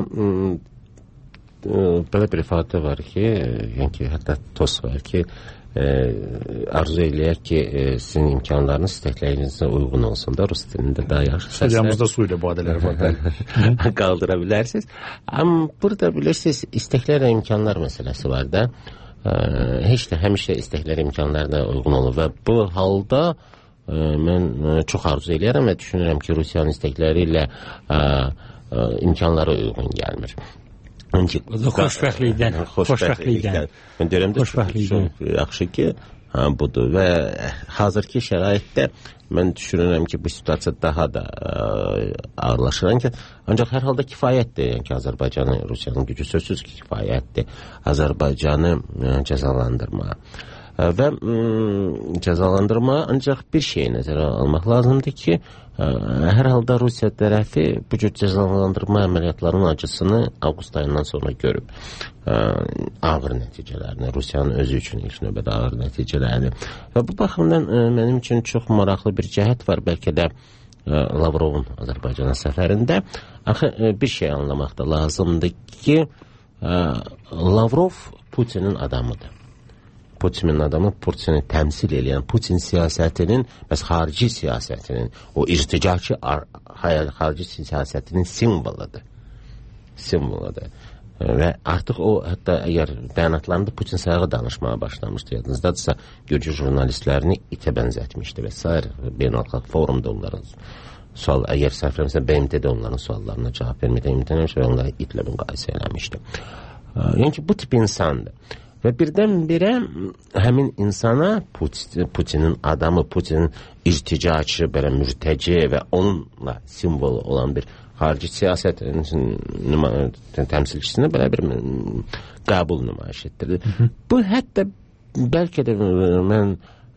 belə bir ifadə var ki, yəni hətta toz var ki, arzu eləyək ki, sizin imkanlarınız istəklerinizə uyğun olsun da, rus dilində daha yaxşı səslər. Studiyamızda su ilə badələr var. Qaldıra bilərsiniz. Amma burada bilirsiniz, istəklər və imkanlar məsələsi var da. Heç də həmişə istəklər, imkanlar da uyğun olur və bu halda mən çox arzu eləyərəm və düşünürəm ki, Rusiyanın istəkləri ilə imkanları uyğun gəlmir. Xoşbəxtlikdən. Mən deyirəm də çox yaxşı ki, budur və hazırki şəraitdə mən düşünürəm ki, bu situasiya daha da ağırlaşır. Ancaq hər halda kifayətdir, yəni ki, Azərbaycanı, Rusiyanın gücü sözsüz ki, kifayətdir Azərbaycanı cəzalandırmağa. Və cəzalandırma ancaq bir şeyi nəzərə almaq lazımdır ki, hər halda Rusiya tərəfi bu cür cəzalandırma əməliyyatlarının acısını avqust ayından sonra görüb. Ağır nəticələrini, Rusiyanın özü üçün ilk növbədə ağır nəticələrini. Və bu baxımdan mənim üçün çox maraqlı bir cəhət var, bəlkə də Lavrovun Azərbaycana səfərində. Axı bir şey anlamaq da lazımdır ki, Lavrov Putinin adamıdır. Putinin adamı, Putini təmsil edən, Putin siyasətinin, bəs xarici siyasətinin, o irticacı xarici siyasətinin simvoludur. Və artıq o, hətta əgər bəyanatlarında Putin sayağı danışmağa başlamışdı, yadınızdadırsa, Gürcü jurnalistlərini itə bənzətmişdi və s. Beynəlxalq forumda onların sual, əgər səhvləmirsə, BMT-də onların suallarına cavab vermədən imtənəmiş və onları itlə müqayisə eləmişdi. Yəni ki, bu tip insandır. Və birdən-birə həmin insana Putinin adamı, Putinin irticacı, belə mürtəci və onunla simvolu olan bir xarici siyasət təmsilçisini belə bir qəbul nümayiş etdirdi. Bu hətta bəlkə də mən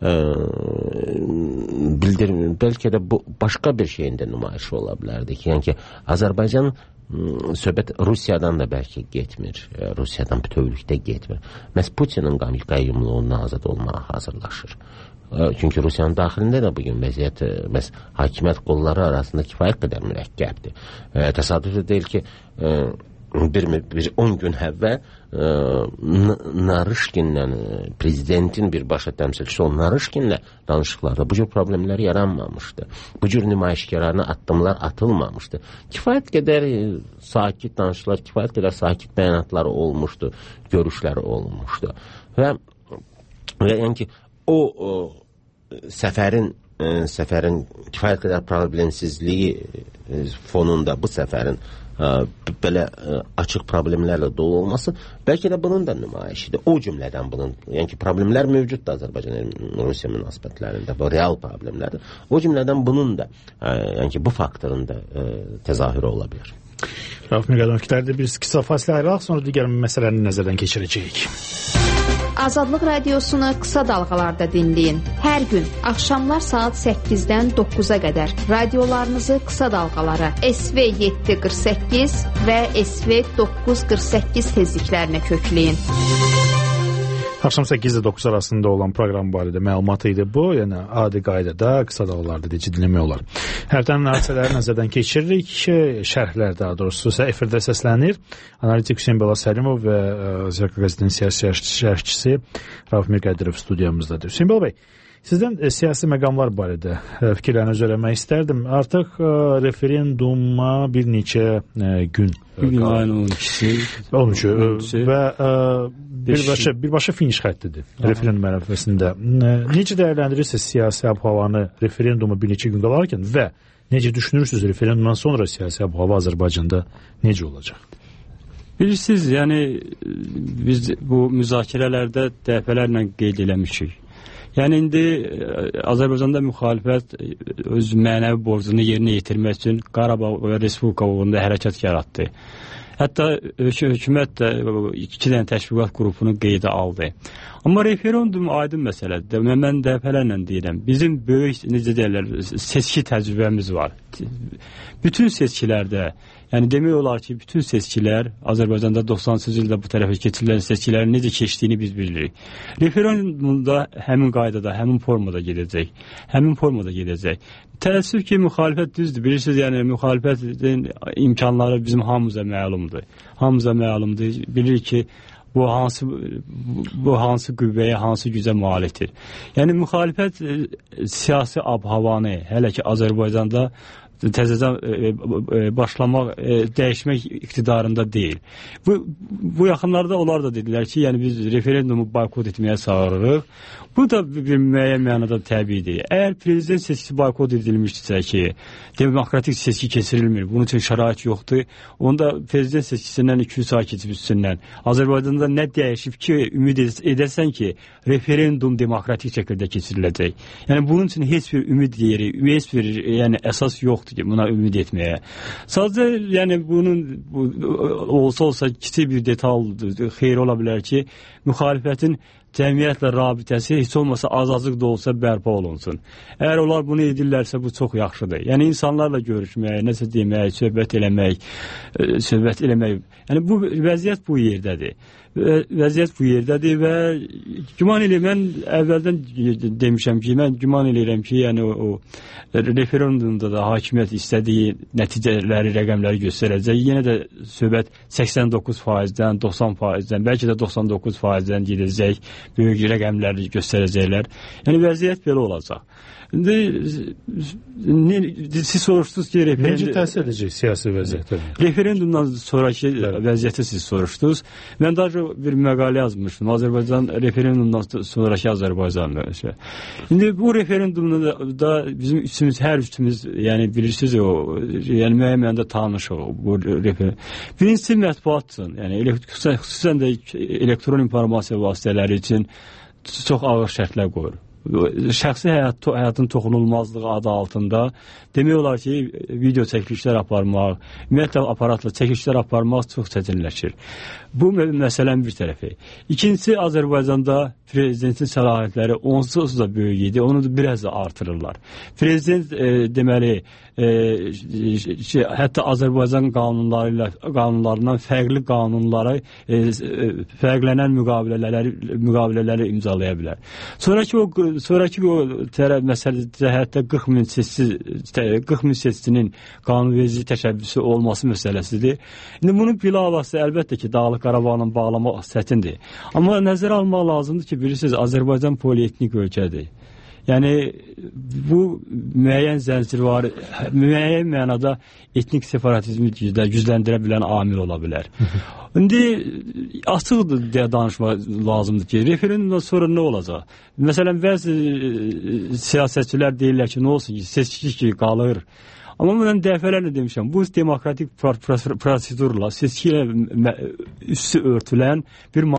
bildirim, bəlkə də bu başqa bir şeyin də nümayişi ola bilərdi ki, yəni ki, Azərbaycan söhbət Rusiyadan da bəlkə getmir, Rusiyadan bütövlükdə getmir. Məhz Putinin qayyumluğundan azad olmağa hazırlaşır. Çünki Rusiyanın daxilində də bugün vəziyyət, məhz hakimiyyət qolları arasında kifayət qədər mürəkkəbdir. Təsadüf deyil ki, bir 10 gün əvvəl Narışkinlə, prezidentin birbaşa təmsilçisi olan Narışkinlə danışıqlarda bu cür problemlər yaranmamışdı. Bu cür nümayişkarlarına addımlar atılmamışdı. Kifayət qədər sakit danışıqlar, kifayət qədər sakit bəyanatları olmuşdu, görüşləri olmuşdu. Və yəni ki, o səfərin kifayət qədər problemsizliyi fonunda bu səfərin belə açıq problemlərlə dolu olması bəlkə də bunun da nümayişidir. O cümlədən bunun, yəni ki, problemlər mövcuddur Azərbaycan-Rusiya münasibətlərində, bu real problemlərdir. O cümlədən bunun da, yəni ki, bu faktorun da təzahürü ola bilər. Rauf Miqadonovkilərdə bir qısa fasilə ayrılaq, sonra digər məsələni nəzərdən keçirəcəyik. Azadlıq radiosunu qısa dalğalarda dinləyin. Hər gün axşamlar saat 8-dən 9-a qədər radiolarınızı qısa dalğalara SV 748 və SV 948 tezliklərinə kökləyin. Axşam 8-də 9 arasında olan proqram barədə məlumat idi bu. Yəni adi qaydada qısa dalğalarda dinləmək olar. Həftənin hadisələri nəzərdən keçiririk. Şərhlər daha doğrusu efirdə səslənir. Analitik Hüseyn Bala Səlimov və Zirka qəzetinin siyasi şərhçisi Rauf Mirqədirov studiyamızdadır. Hüseyn Bala bəy, Sizdən siyasi məqamlar barədə fikirlərinizi öyrənmək istərdim. Artıq referenduma bir neçə gün ayın 13-ü və birbaşa finiş xəttidir referendum ərəfəsində. Necə dəyərləndirirsiniz siyasi ab-havanı referendumu bir neçə gün qalarkən və necə düşünürsünüz referendumdan sonra siyasi ab-hava Azərbaycanda necə olacaq? Bilirsiniz, yəni biz bu müzakirələrdə dəfələrlə qeyd eləmişik. Yəni indi Azərbaycanda müxalifət öz mənəvi borcunu yerinə yetirmək üçün Qarabağ və Respublika uğrunda hərəkat yaratdı. Hətta hökumət də 2 dənə təşviqat qrupunu qeydə aldı. Amma referendum aydın məsələdir. Mən dəfələrlə deyirəm, bizim böyük, necə deyirlər, seçki təcrübəmiz var. Bütün seçkilərdə, yəni demək olar ki, bütün seçkilər Azərbaycanda 90-cı ildə bu tərəfə keçirilən seçkilərin necə keçdiyini biz bilirik. Referendumda həmin qaydada, həmin formada gedəcək. Təəssüf ki, müxalifət düzdür. Bilirsiniz, yəni müxalifətin imkanları bizim hamımıza məlumdur. Bilirik ki, bu hansı qüvvəyə, hansı gücə malikdir. Yəni müxalifət siyasi ab-havanı hələ ki Azərbaycanda təzədən başlamaq, dəyişmək iqtidarında deyil. Bu yaxınlarda onlar da dedilər ki, yəni biz referendumu boykot etməyə çağırırıq. Bu da bir müəyyən mənada təbiidir. Əgər prezident seçkisi boykot edilmişdirsə ki, demokratik seçki keçirilmir, bunun üçün şərait yoxdur, onda prezident seçkisindən 2-3 ay keçib üstündən Azərbaycanda nə dəyişib ki, ümid edəsən ki, referendum demokratik şəkildə keçiriləcək. Yəni bunun üçün heç bir ümid yeri, heç bir əsas yoxdur ki, buna ümid etməyə. Sadəcə, yəni bunun olsa kiçik bir detal xeyir ola bilər ki, müxalifətin cəmiyyətlə rabitəsi heç olmasa az-azlıq da olsa bərpa olunsun. Əgər onlar bunu edirlərsə, bu çox yaxşıdır. Yəni insanlarla görüşmək, nəsə demək, söhbət eləmək. Yəni bu vəziyyət bu yerdədir. Və güman edirəm, mən əvvəldən demişəm ki, mən güman edirəm ki, yəni o referendumda da hakimiyyət istədiyi nəticələri, rəqəmləri göstərəcək. Yenə də söhbət 89%-dən, 90%-dən, bəlkə də 99%-dən gedəcək, böyük rəqəmləri göstərəcəklər. Yəni vəziyyət belə olacaq. Siz soruşdunuz ki, necə təsir edəcək siyasi vəziyyətə? Referendumdan sonraki vəziyyəti siz soruşdunuz. Mən daha bir məqalə yazmışdım. Azərbaycan referendumdan sonraki Azərbaycanlı. İndi bu referendumda da bizim hər üçümüz, yəni bilirsiniz yəni müəyyən mənada tanışıq bu referendum. Birincisi mətbuatdır. Yəni xüsusən də elektron informasiya vasitələri üçün çox ağır şərtlər qoyur. Şəxsi həyatın toxunulmazlığı adı altında demək olar ki, video çəkilişlər aparmaq, ümumiyyətlə aparatla çəkilişlər aparmaq çox çətinləşir. Bu məsələnin bir tərəfi. İkincisi, Azərbaycanda prezidentin səlahiyyətləri onsuz da böyük idi, onu da biraz da artırırlar. Prezident deməli, hətta Azərbaycan qanunlarından fərqli qanunları, fərqlənən müqavilələri imzalaya bilər. Sonraki o məsələdə hətta 40 min seçicinin qanunvericilik təşəbbüsü olması məsələsidir. İndi bunun bilavasitə əlbəttə ki, Dağlıq Qarabağla bağlamaq çətindir. Amma nəzərə almaq lazımdır ki, bilirsiniz, Azərbaycan polietnik ölkədir. Yəni bu müəyyən zəncirvari, müəyyən mənada etnik separatizmi gücləndirə bilən amil ola bilər. İndi açıq danışmaq lazımdır ki, referendumdan sonra nə olacaq? Məsələn, bəzi siyasətçilər deyirlər ki, nə olsun ki, seçki ki qalır. Amma mən dəfələrlə demişəm, bu demokratik prosedurla, seçki ilə üstü örtülən bir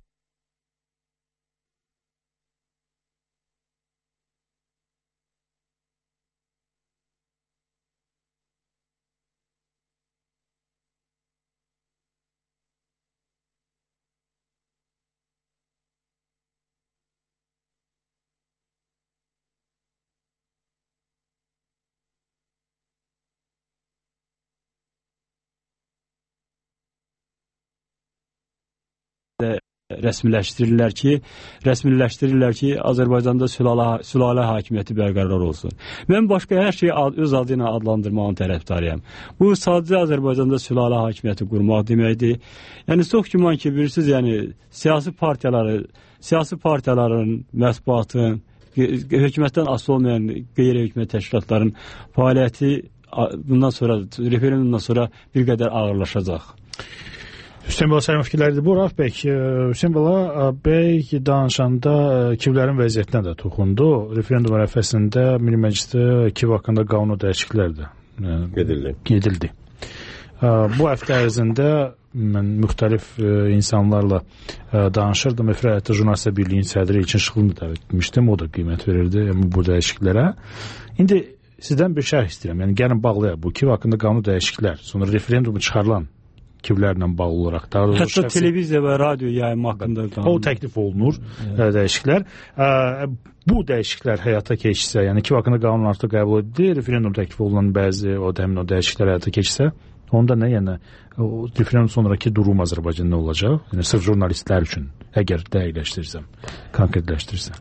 rəsmiləşdirirlər ki, Azərbaycanda sülalə hakimiyyəti bərqərar olsun. Mən başqa hər şeyi öz adı ilə adlandırmağın tərəfdarıyam. Bu sadəcə Azərbaycanda sülalə hakimiyyəti qurmaq deməkdir. Yəni çox güman ki, bilirsiniz, yəni siyasi partiyaların, mətbuatın, hökumətdən asılı olmayan qeyri-hökumət təşkilatların fəaliyyəti bundan sonra, referendumdan sonra bir qədər ağırlaşacaq. Hüseyin Bala sənin fikirləridir bu, Rauf bəy. Hüseyin Bala bəy danışanda kivlərin vəziyyətinə də toxundu. Referendum ərəfəsində Milli Məclisdə kiv haqqında qanun dəyişikliklər gedildi. Bu həftə ərzində mən müxtəlif insanlarla danışırdım. Efrayətdə Jurnalistlər Birliyinin sədri İlkin Şıxlını dəvət etmişdim. O da qiymət verirdi bu dəyişikliklərə. İndi sizdən bir şərh istəyirəm. Yəni gəlin bağlayaq bu kiv haqqında qanun dəyişikliklər, sonra referendumu çıxarılan kivlərlə bağlı olaraq. Hətta televiziya və radio yayımı haqqında o təklif olunur dəyişikliklər. Bu dəyişikliklər həyata keçsə, yəni kiv haqqında qanun artıq qəbul edildi, referendum təklif olunan bəzi o dəyişikliklər həyata keçsə, onda nə, yəni o referendum sonraki durum Azərbaycanda olacaq? Yəni sırf jurnalistlər üçün, əgər dəqiqləşdirsəm, konkretləşdirsəm.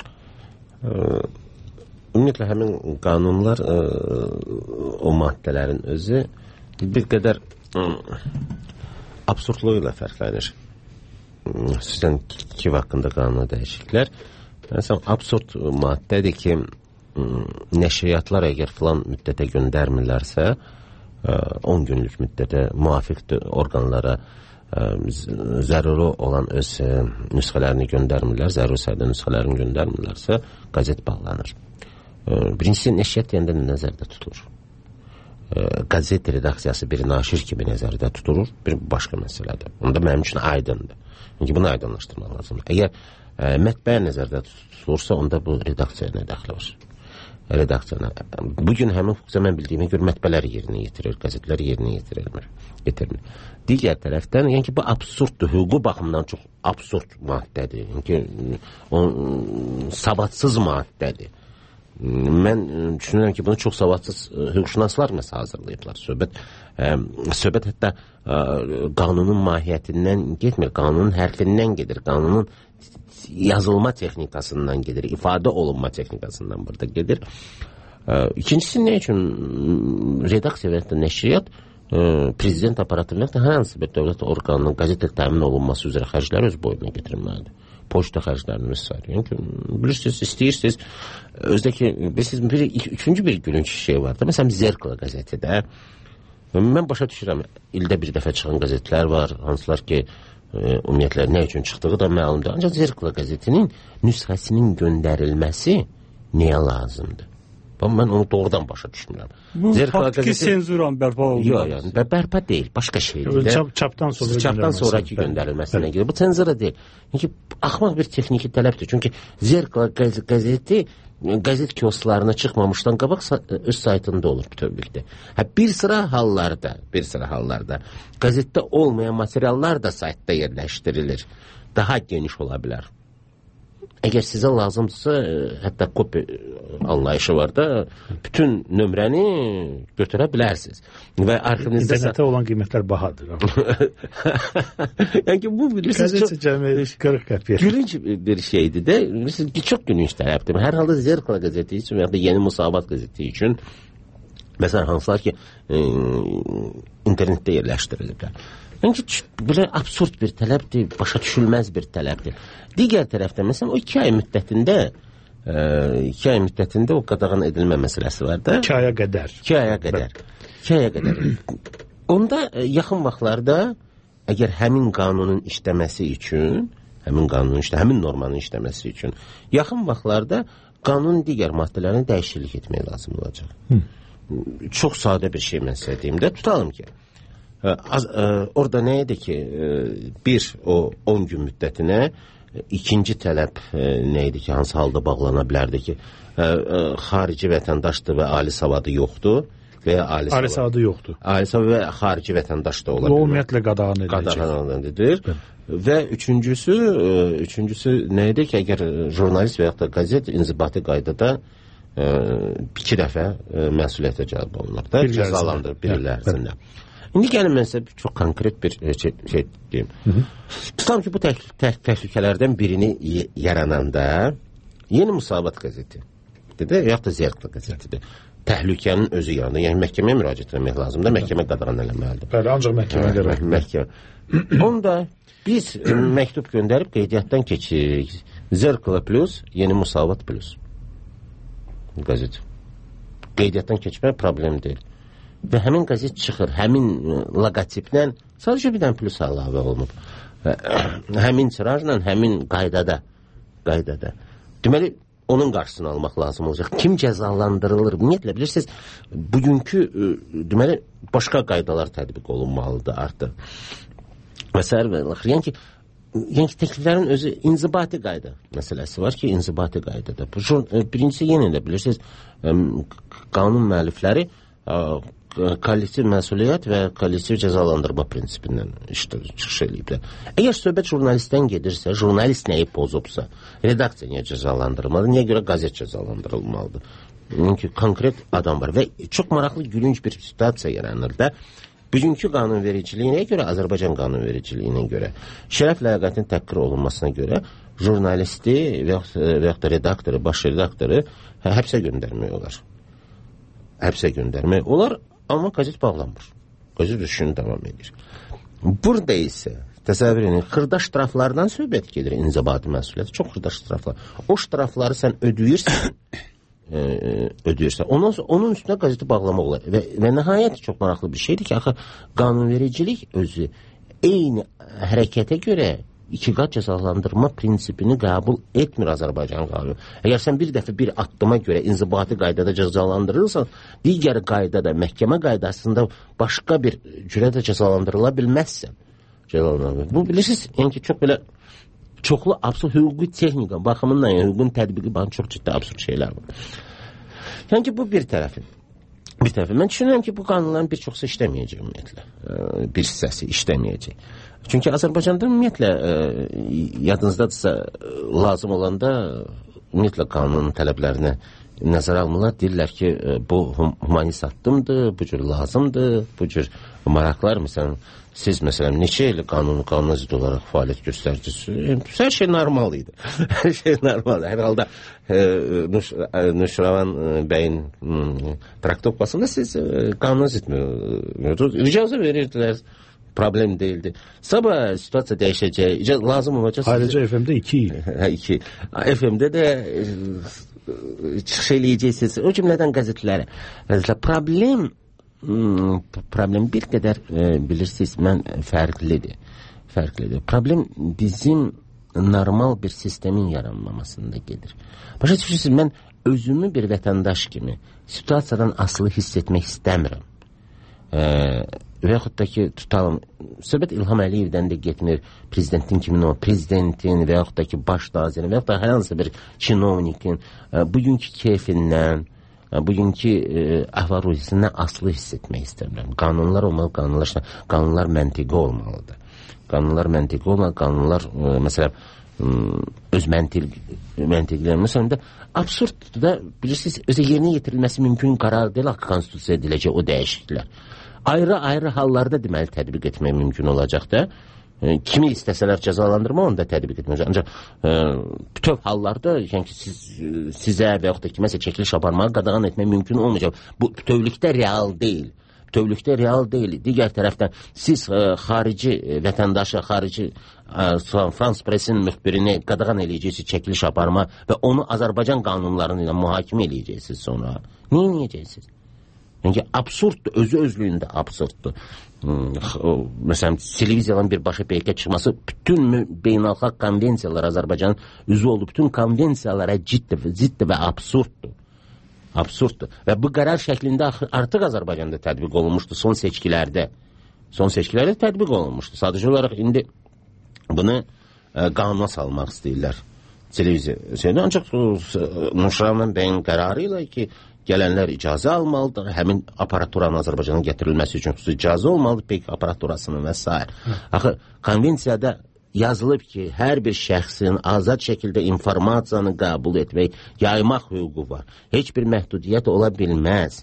Ümumiyyətlə həmin qanunlar, o maddələrin özü bir qədər absurdluğu ilə fərqlənir. Xüsusən kiv haqqında qanuna dəyişikliklər. Məsələn, absurd maddədir ki, nəşriyyatlar əgər filan müddətə göndərmirlərsə, 10 günlük müddətə müvafiq orqanlara zəruri olan öz nüsxələrini göndərmirlər, zəruri sayda nüsxələrini göndərmirlərsə, qazet bağlanır. Birincisi, nəşriyyat deyəndə nəzərdə tutulur. Qazet redaksiyası bir naşir kimi nəzərdə tutulur, bir başqa məsələdir. Onda mənim üçün aydındır. Çünki bunu aydınlaşdırmaq lazımdır. Əgər mətbəə nəzərdə tutulursa, onda bu redaksiyaya nə dəxli var? Redaksiyana. Bugün həmin hüquqda mən bildiyimə görə mətbələr yerinə yetirir, qəzetlər yerinə yetirmir. Digər tərəfdən, yəni ki, bu absurddur, hüququ baxımdan çox absurd maddədir. Yəni ki, savadsız maddədir. Mən düşünürəm ki, bunu çox savadsız hüquqşünaslar məsələ hazırlayıblar. Söhbət hətta qanunun mahiyyətindən getmir, qanunun hərfindən gedir, qanunun yazılma texnikasından gedir, ifadə olunma texnikasından burada gedir. İkincisi, nə üçün redaksiya və hətta nəşriyyat prezident aparatının hər hansı bir dövlət orqanının qazetə təmin olunması üzrə xərcləri öz boyuna getirməlidir. Poçta xərclərini vesaire. Yəni, bilirsiniz, istəyirsiniz, özdəki, üçüncü bir gülünç şey var da, məsələn, Zerkala qəzetidə, mən başa düşürəm, ildə bir dəfə çıxan qəzetlər var, hansılar ki, ümumiyyətlə, nə üçün çıxdığı da məlumdur. Ancaq Zerkala qəzetinin nüsxəsinin göndərilməsi nəyə lazımdır? Mən onu doğrudan başa düşmürəm. Bu faktiki senzuran bərpa olunur. Yox, bərpa deyil, başqa şeydir. Çapdan sonraki göndərilməsinə gedir. Bu senzura deyil. Çünki axmaq bir texniki tələbdir. Çünki Zerkala qəzeti qəzet kiosklarına çıxmamışdan qabaq öz saytında olur bütövlükdə. Bir sıra hallarda qəzetdə olmayan materiallar da saytda yerləşdirilir. Daha geniş ola bilər. Əgər sizə lazımdırsa, hətta kopi anlayışı var da, bütün nömrəni götürə bilərsiniz. Və arxivinizdə... İnternetə olan qiymətlər bahadır. Yəni ki, bu bilirsiniz, çox gülünç bir şeydir də, bilirsiniz ki, çox gülünç tərəfdir. Hər halda Zerkala qəzeti üçün və ya da Yeni Musavat qəzeti üçün, məsələn, hansılar ki, internetdə yerləşdirilirlər. Yəni ki, belə absurd bir tələbdir, başa düşülməz bir tələbdir. Digər tərəfdən, məsələn, o 2 ay müddətində o qadağan edilmə məsələsi var da. 2 aya qədər. 2 aya qədər. Onda yaxın vaxtlarda, əgər həmin qanunun işləməsi üçün, həmin normanın işləməsi üçün, yaxın vaxtlarda qanunun digər maddələrini dəyişiklik etmək lazım olacaq. Çox sadə bir şey mən sizə deyim də, tutalım ki, orada nə idi ki, bir o 10 gün müddətinə, ikinci tələb nə idi ki, hansı halda bağlana bilərdi ki, xarici vətəndaşdır və ali savadı yoxdur və ya ali savadı yoxdur. Ali savadı və xarici vətəndaş da ola bilər. Ümumiyyətlə qadağan edilir. Və üçüncüsü nə idi ki, əgər jurnalist və ya da qəzet inzibati qaydada 2 dəfə məsuliyyətə cəlb olunur da, cəzalandırır bir il ərzində. İndi gəlin mən sizə çox konkret bir şey deyim. Tutalım ki, bu təhlükələrdən birini yarananda Yeni Musavat qəzeti yaxud da Zerkala qəzetidir. Təhlükənin özü yaranır. Yəni məhkəməyə müraciət etmək lazımdır, məhkəmə qadağan eləməlidir. Bəli, ancaq məhkəmə. Onda biz məktub göndərib qeydiyyatdan keçirik. Zerkala plus, Yeni Musavat plus. qəzet. Qeydiyyatdan keçmək problem deyil. Və həmin qəzet çıxır, həmin logotiplə sadəcə bir dənə plus əlavə olunub. Həmin tirajla, həmin qaydada. Deməli, onun qarşısını almaq lazım olacaq. Kim cəzalandırılır? Ümumiyyətlə, bilirsiniz, bugünkü, deməli, başqa qaydalar tətbiq olunmalıdır artıq. Məsələ verilir. Yəni ki, təkliflərin özü inzibati qayda məsələsi var ki, inzibati qaydada. Birincisi, yenə də bilirsiniz, qanun müəllifləri kollektiv məsuliyyət və kollektiv cəzalandırma prinsipindən çıxış ediblər. Əgər söhbət jurnalistdən gedirsə, jurnalist nəyi pozubsa, redaksiya niyə cəzalandırılmalıdır, niyə görə qəzet cəzalandırılmalıdır? Çünki konkret adam var və çox maraqlı, gülünç bir situasiya yaranır da. Bugünkü qanunvericiliyinə görə, Azərbaycan qanunvericiliyinə görə, şərəf ləyaqətin təhqir olunmasına görə jurnalisti və yaxud da redaktoru, baş redaktoru həbsə göndərmək olar. Həbsə göndərmək olar, amma qəzet bağlanmır. Qəzet işini davam edir. Burada isə, təsəvvür edin, xırda ştraflardan söhbət gedir, inzibati məsuliyyət, çox xırda ştraflar. O ştrafları sən ödəyirsən, onun üstünə qəzeti bağlamaq olar. Və nəhayət çox maraqlı bir şeydir ki, axı, qanunvericilik özü eyni hərəkətə görə iki qat cəzalandırma prinsipini qəbul etmir Azərbaycan qanunu. Əgər sən bir dəfə bir addıma görə inzibati qaydada cəzalandırırsan, digər qaydada, məhkəmə qaydasında başqa bir cürə də cəzalandırıla bilməzsən. Bu, bilirsiniz, yəni ki, çox belə çoxlu absurd hüquqi texnika baxımından, yəni hüququn tətbiqi baxımından çox ciddi absurd şeylər var. Yəni ki, bu bir tərəfi. Mən düşünürəm ki, bu qanunların bir çoxsu işləməyəcək ümumiyyətlə. Bir hissəsi işləməyəcək. Çünki Azərbaycanda ümumiyyətlə, yadınızdadırsa, lazım olanda ümumiyyətlə qanunun tələblərinə nəzərə almırlar. Deyirlər ki, bu humanist addımdır, bu cür lazımdır, bu cür maraqlar. Məsələn, siz məsələn neçə il qanuna zidd olaraq fəaliyyət göstərdirsiniz? Hər şey normal idi. Hər şey normal. Hər halda Nuşravan bəyin traktovkasında siz qanuna zidd icazə verirdilər. Problem değildi. Sabah situasiya dəyişəcək, lazım olacaq. Ayrıca FM'de 2 il. 2 il. FM'de də çıxış eləyəcəksiniz. O cümlədən qəzetlərə. Problem bir qədər bilirsiniz, mən fərqlidir. Problem bizim normal bir sistemin yaranmamasında gedir. Başa düşürsünüz, mən özümü bir vətəndaş kimi situasiyadan asılı hiss etmək istəmirəm. Və yaxud da ki, tutalım, söhbət İlham Əliyevdən də getmir, prezidentin kimin o, prezidentin və yaxud da ki, baş nazirin və yaxud da hər hansı bir çinovnikin bugünkü keyfindən, bugünkü əhval-ruhiyyəsindən asılı hiss etmək istəmirəm. Qanunlar olmalı, qanunlar məntiqi olmalıdır. Qanunlar, məsələn, öz məntiqlərin. Məsələn də, absurddur da, bilirsiniz, özə yerinə yetirilməsi mümkün qərar deyil, konstitusiya ediləcək o dəyişikliklər. Ayrı hallarda deməli tətbiq etmək mümkün olacaq da. Kimi istəsələr cəzalandırma, onu da tətbiq etmək. Ancaq bütöv hallarda, yəni sizə və yaxud da kiməsə çəkiliş aparmağı qadağan etmək mümkün olmayacaq. Bu bütövlükdə real deyil. Digər tərəfdən siz xarici vətəndaşı, xarici Frans Presin müxbirini qadağan eləyəcəksiniz çəkiliş aparma və onu Azərbaycan qanunlarını ilə mühakimə eləyəcəksiniz sonra. Niyə eləyəcəksiniz? Yəni, absurddur, özlüyündə absurddur. Məsələn, televiziyadan bir başa peykə çıxması bütün beynəlxalq konvensiyalar Azərbaycanın üzvü oldu. Bütün konvensiyalara ciddi və absurddur. Və bu qərar şəklində artıq Azərbaycanda tətbiq olunmuşdu son seçkilərdə. Tətbiq olunmuşdu. Sadəcə olaraq indi bunu qanuna salmaq istəyirlər. Televiziya. Ancaq Nuşravan bəyin qərarı ilə ki, gələnlər icazə almalıdır, həmin aparaturanın Azərbaycana gətirilməsi üçün xüsusi icazə olmalıdır, peyk aparaturasının və s. Axı, konvensiyada yazılıb ki, hər bir şəxsin azad şəkildə informasiyanı qəbul etmək, yaymaq hüququ var. Heç bir məhdudiyyət ola bilməz.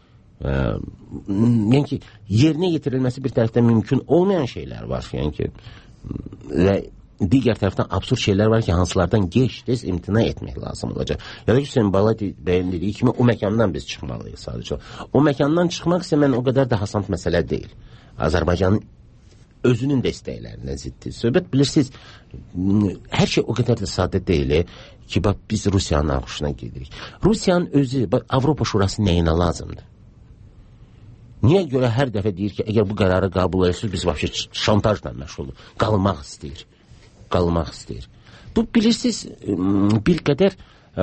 Yəni ki, yerinə yetirilməsi bir tərəfdən mümkün olmayan şeylər var. Yəni ki, və digər tərəfdən absurd şeylər var ki, hansılardan gec-tez imtina etmək lazım olacaq. Ya da ki, Hüseyin Bala bəyin dediyi kimi o məkandan biz çıxmalıyıq sadəcə. O məkandan çıxmaq isə mən o qədər də hasant məsələ deyil. Azərbaycanın özünün də istəklərinə ziddir. Söhbət bilirsiniz, hər şey o qədər də sadə deyil ki, bax, biz Rusiyanın ağışına gedirik. Rusiyanın özü, bax, Avropa Şurası nəyinə lazımdır? Niyə görə hər dəfə deyir ki, əgər bu qərarı qəbul edirsiniz, biz vəbşə şantajla məşğuldur. Qalmaq istəyir. Bu, bilirsiniz, bir qədər,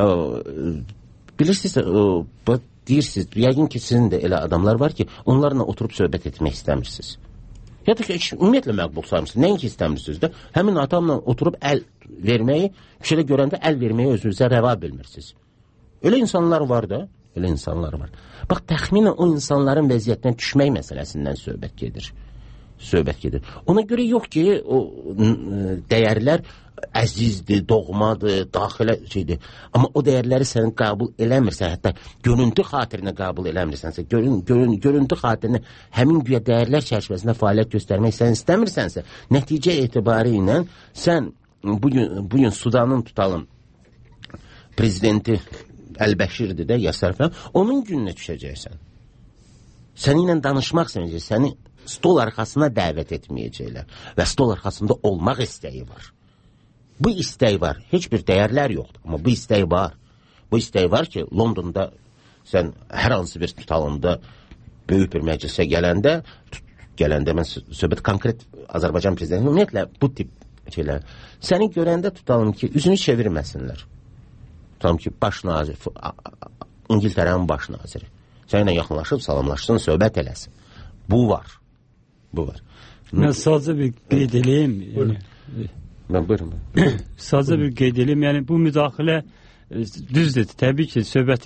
bilirsiniz, deyirsiniz, yəqin ki, sizin də elə adamlar var ki, onlarla oturub söhbət etmək istəmirsiniz. Ya da ki, ümumiyyətlə məqbul saymışsınız, nəinki istəmirsiniz də, həmin adamla oturub əl verməyi, fikirə görəndə əl verməyi özünüzə rəva bilmirsiniz. Elə insanlar var da, Bax, təxminən o insanların vəziyyətindən düşmək məsələsindən söhbət gedir. Ona görə yox ki, o dəyərlər əzizdir, doğmadır, daxilə şeydir. Amma o dəyərləri sən qəbul eləmirsən, hətta görüntü xatirinə qəbul eləmirsənsə, görüntü xatirinə həmin güya dəyərlər çərçivəsində fəaliyyət göstərmək sən istəmirsənsə, nəticə etibarı ilə sən bugün Sudanın tutalım prezidenti Əl-Bəşirdir də, Yasar falan, onun gününə düşəcəksən. Səninlə danışmaq istəyəcək, səni stol arxasına dəvət etməyəcəklər və stol arxasında olmaq istəyi var. Bu istək var, heç bir dəyərlər yoxdur, amma bu istək var. Bu istək var ki, Londonda sən hər hansı bir tutalımda böyük bir məclisə gələndə mən söhbət konkret Azərbaycan prezidenti, ümumiyyətlə bu tip şeylər, səni görəndə tutalım ki, üzünü çevirməsinlər. Tutalım ki, baş nazir, İngiltərənin baş naziri. Sənlə yaxınlaşıb, salamlaşsın, söhbət eləsin. Bu var. Mən sadəcə bir qeyd edeyim. Buyurun. Sadəcə bir qeyd edeyim. Yəni, bu müdaxilə düzdür. Təbii ki, söhbət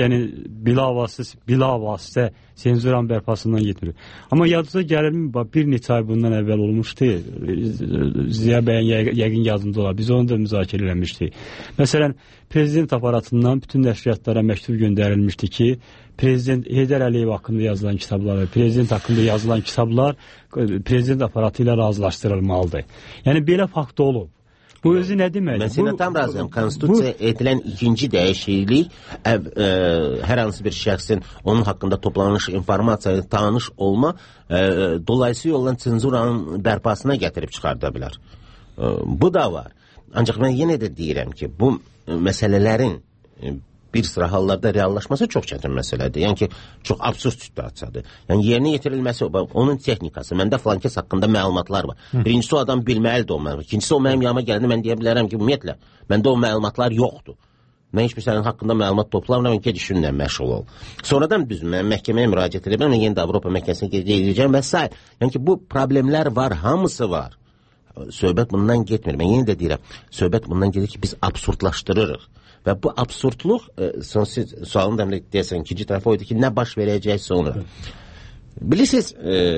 bilavasitə senzuran bərpasından getmir. Amma yadınıza gəlirmi, bir neçə ay bundan əvvəl olmuşdu. Ziya bəyin yəqin yadında olar. Biz onu da müzakirə eləmişdik. Məsələn, prezident aparatından bütün nəşriyyatlara məktub göndərilmişdi ki, Prezident Heydər Əliyev haqqında yazılan kitablar, prezident haqqında yazılan kitablar prezident aparatı ilə razılaşdırılmalıdır. Yəni, belə fakt olub. Bu özü nə demək? Mən sənə tam razıyam. Konstitusiyaya edilən ikinci dəyişiklik hər hansı bir şəxsin onun haqqında toplanmış informasiyaya tanış olma dolayısıyla olan senzuranın bərpasına gətirib çıxarda bilər. Bu da var. Ancaq mən yenə də deyirəm ki, bu məsələlərin bir sıra hallarda reallaşması çox çətin məsələdir. Yəni ki, çox absurd situasiyadır. Yəni yerinə yetirilməsi, onun texnikası, məndə filankəs haqqında məlumatlar var. Birincisi o adam bilməlidir o məlumat. İkincisi o mənim yanıma gələndə mən deyə bilərəm ki, ümumiyyətlə, məndə o məlumatlar yoxdur. Mən heç bir sənin haqqında məlumat toplamıram, ki, düşünlə məşğul ol. Sonradan düz mən məhkəməyə müraciət edəcəm, mən yenə də Avropa məhkəməsinə gedəcəm və s. Yəni ki, bu problemlər var, hamısı var. Söhbət bundan getmir. Mən yenə də deyirəm, söhbət bundan gedir ki, biz absurdlaşdırırıq. Və bu absurdluq, sualını da deyəsən, ikinci tərəfə oydu ki, nə baş verəcək sonra. Bilirsiniz,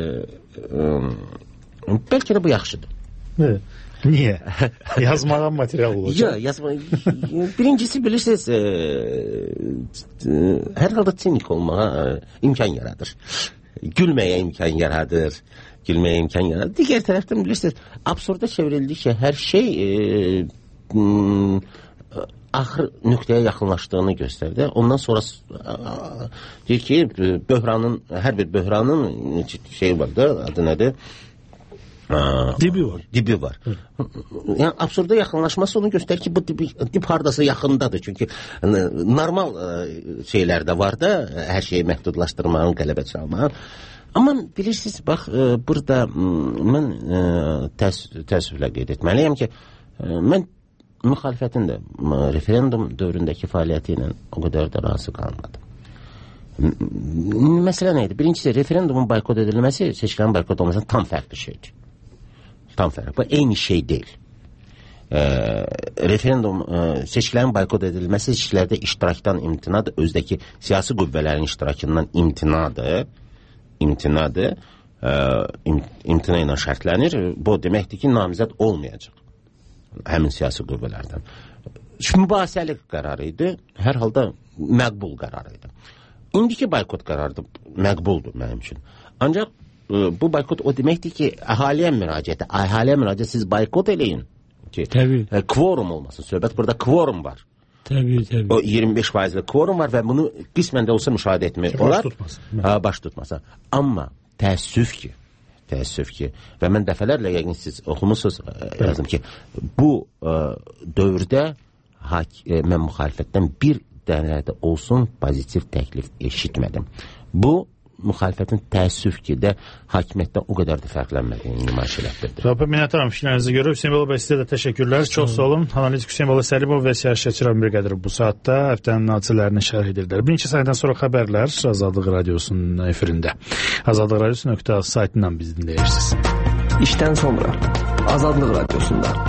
bəlkə də bu yaxşıdır. Niyə? Yazmağa material olacaq. Birincisi, bilirsiniz, hər halda sinik olmağa imkan yaradır. Gülməyə imkan yaradır. Digər tərəfdən, bilirsiniz, absurda çevrildi ki, hər şey axır nöqtəyə yaxınlaşdığını göstərdi. Ondan sonra deyir ki, hər bir böhranın şey var da, adı nədir? Dibi var. Yəni, absurda yaxınlaşması onu göstərir ki, bu dib haradasa yaxındadır. Çünki normal şeylər də var da, hər şeyi məhdudlaşdırmağın, qələbə çalmağın. Amma bilirsiniz, bax, burada mən təəssüflə qeyd etməliyəm ki, mən müxalifətin də referendum dövründəki fəaliyyəti ilə o qədər də razı qalmadı. Məsələ nə idi? Birincisi, referendumun boykot edilməsi seçkilərin boykot olmasından tam fərqli şeydir. Tam fərqli. Bu, eyni şey deyil. Referendum, seçkilərin boykot edilməsi seçkilərdə iştirakdan imtinadır, özdəki siyasi qüvvələrin iştirakından imtina ilə şərtlənir. Bu deməkdir ki, namizəd olmayacaq həmin siyasi qüvvələrdən. Mübahisəli qərar idi, hər halda məqbul qərar idi. İndiki boykot qərarı məqbuldur mənim üçün. Ancaq bu boykot o deməkdir ki, əhaliyə müraciət siz boykot eləyin ki, kvorum olmasın. Söhbət burada kvorum var. O 25%lik kvorum var və bunu qismən də olsa müşahidə etmək olar. Baş tutmasa. Amma təəssüf ki, təəssüf ki, və mən dəfələrlə yəqin siz oxumusunuz, yazdım ki, bu dövrdə mən müxalifətdən bir dənə də olsun pozitiv təklif eşitmədim. Bu müxalifətin təəssüf ki də hakimiyyətdən o qədər də fərqlənmədiyini nümayiş elətdirdi. Rabbi minnətdaram fikirlərinizi görüb. Hüseyin Bala bəy, sizə də təşəkkürlər. Çox sağ olun. Analitik Hüseyin Bala Səlimov və siyasətçi Ramil Qədirov bu saatda həftənin hadisələrini şərh edirlər. Bir neçə saydan sonra xəbərlər Azadlıq Radiosunun efirində. Azadlıq Radiosu.az saytından bizi dinləyirsiniz. İşdən sonra Azadlıq Radiosunda.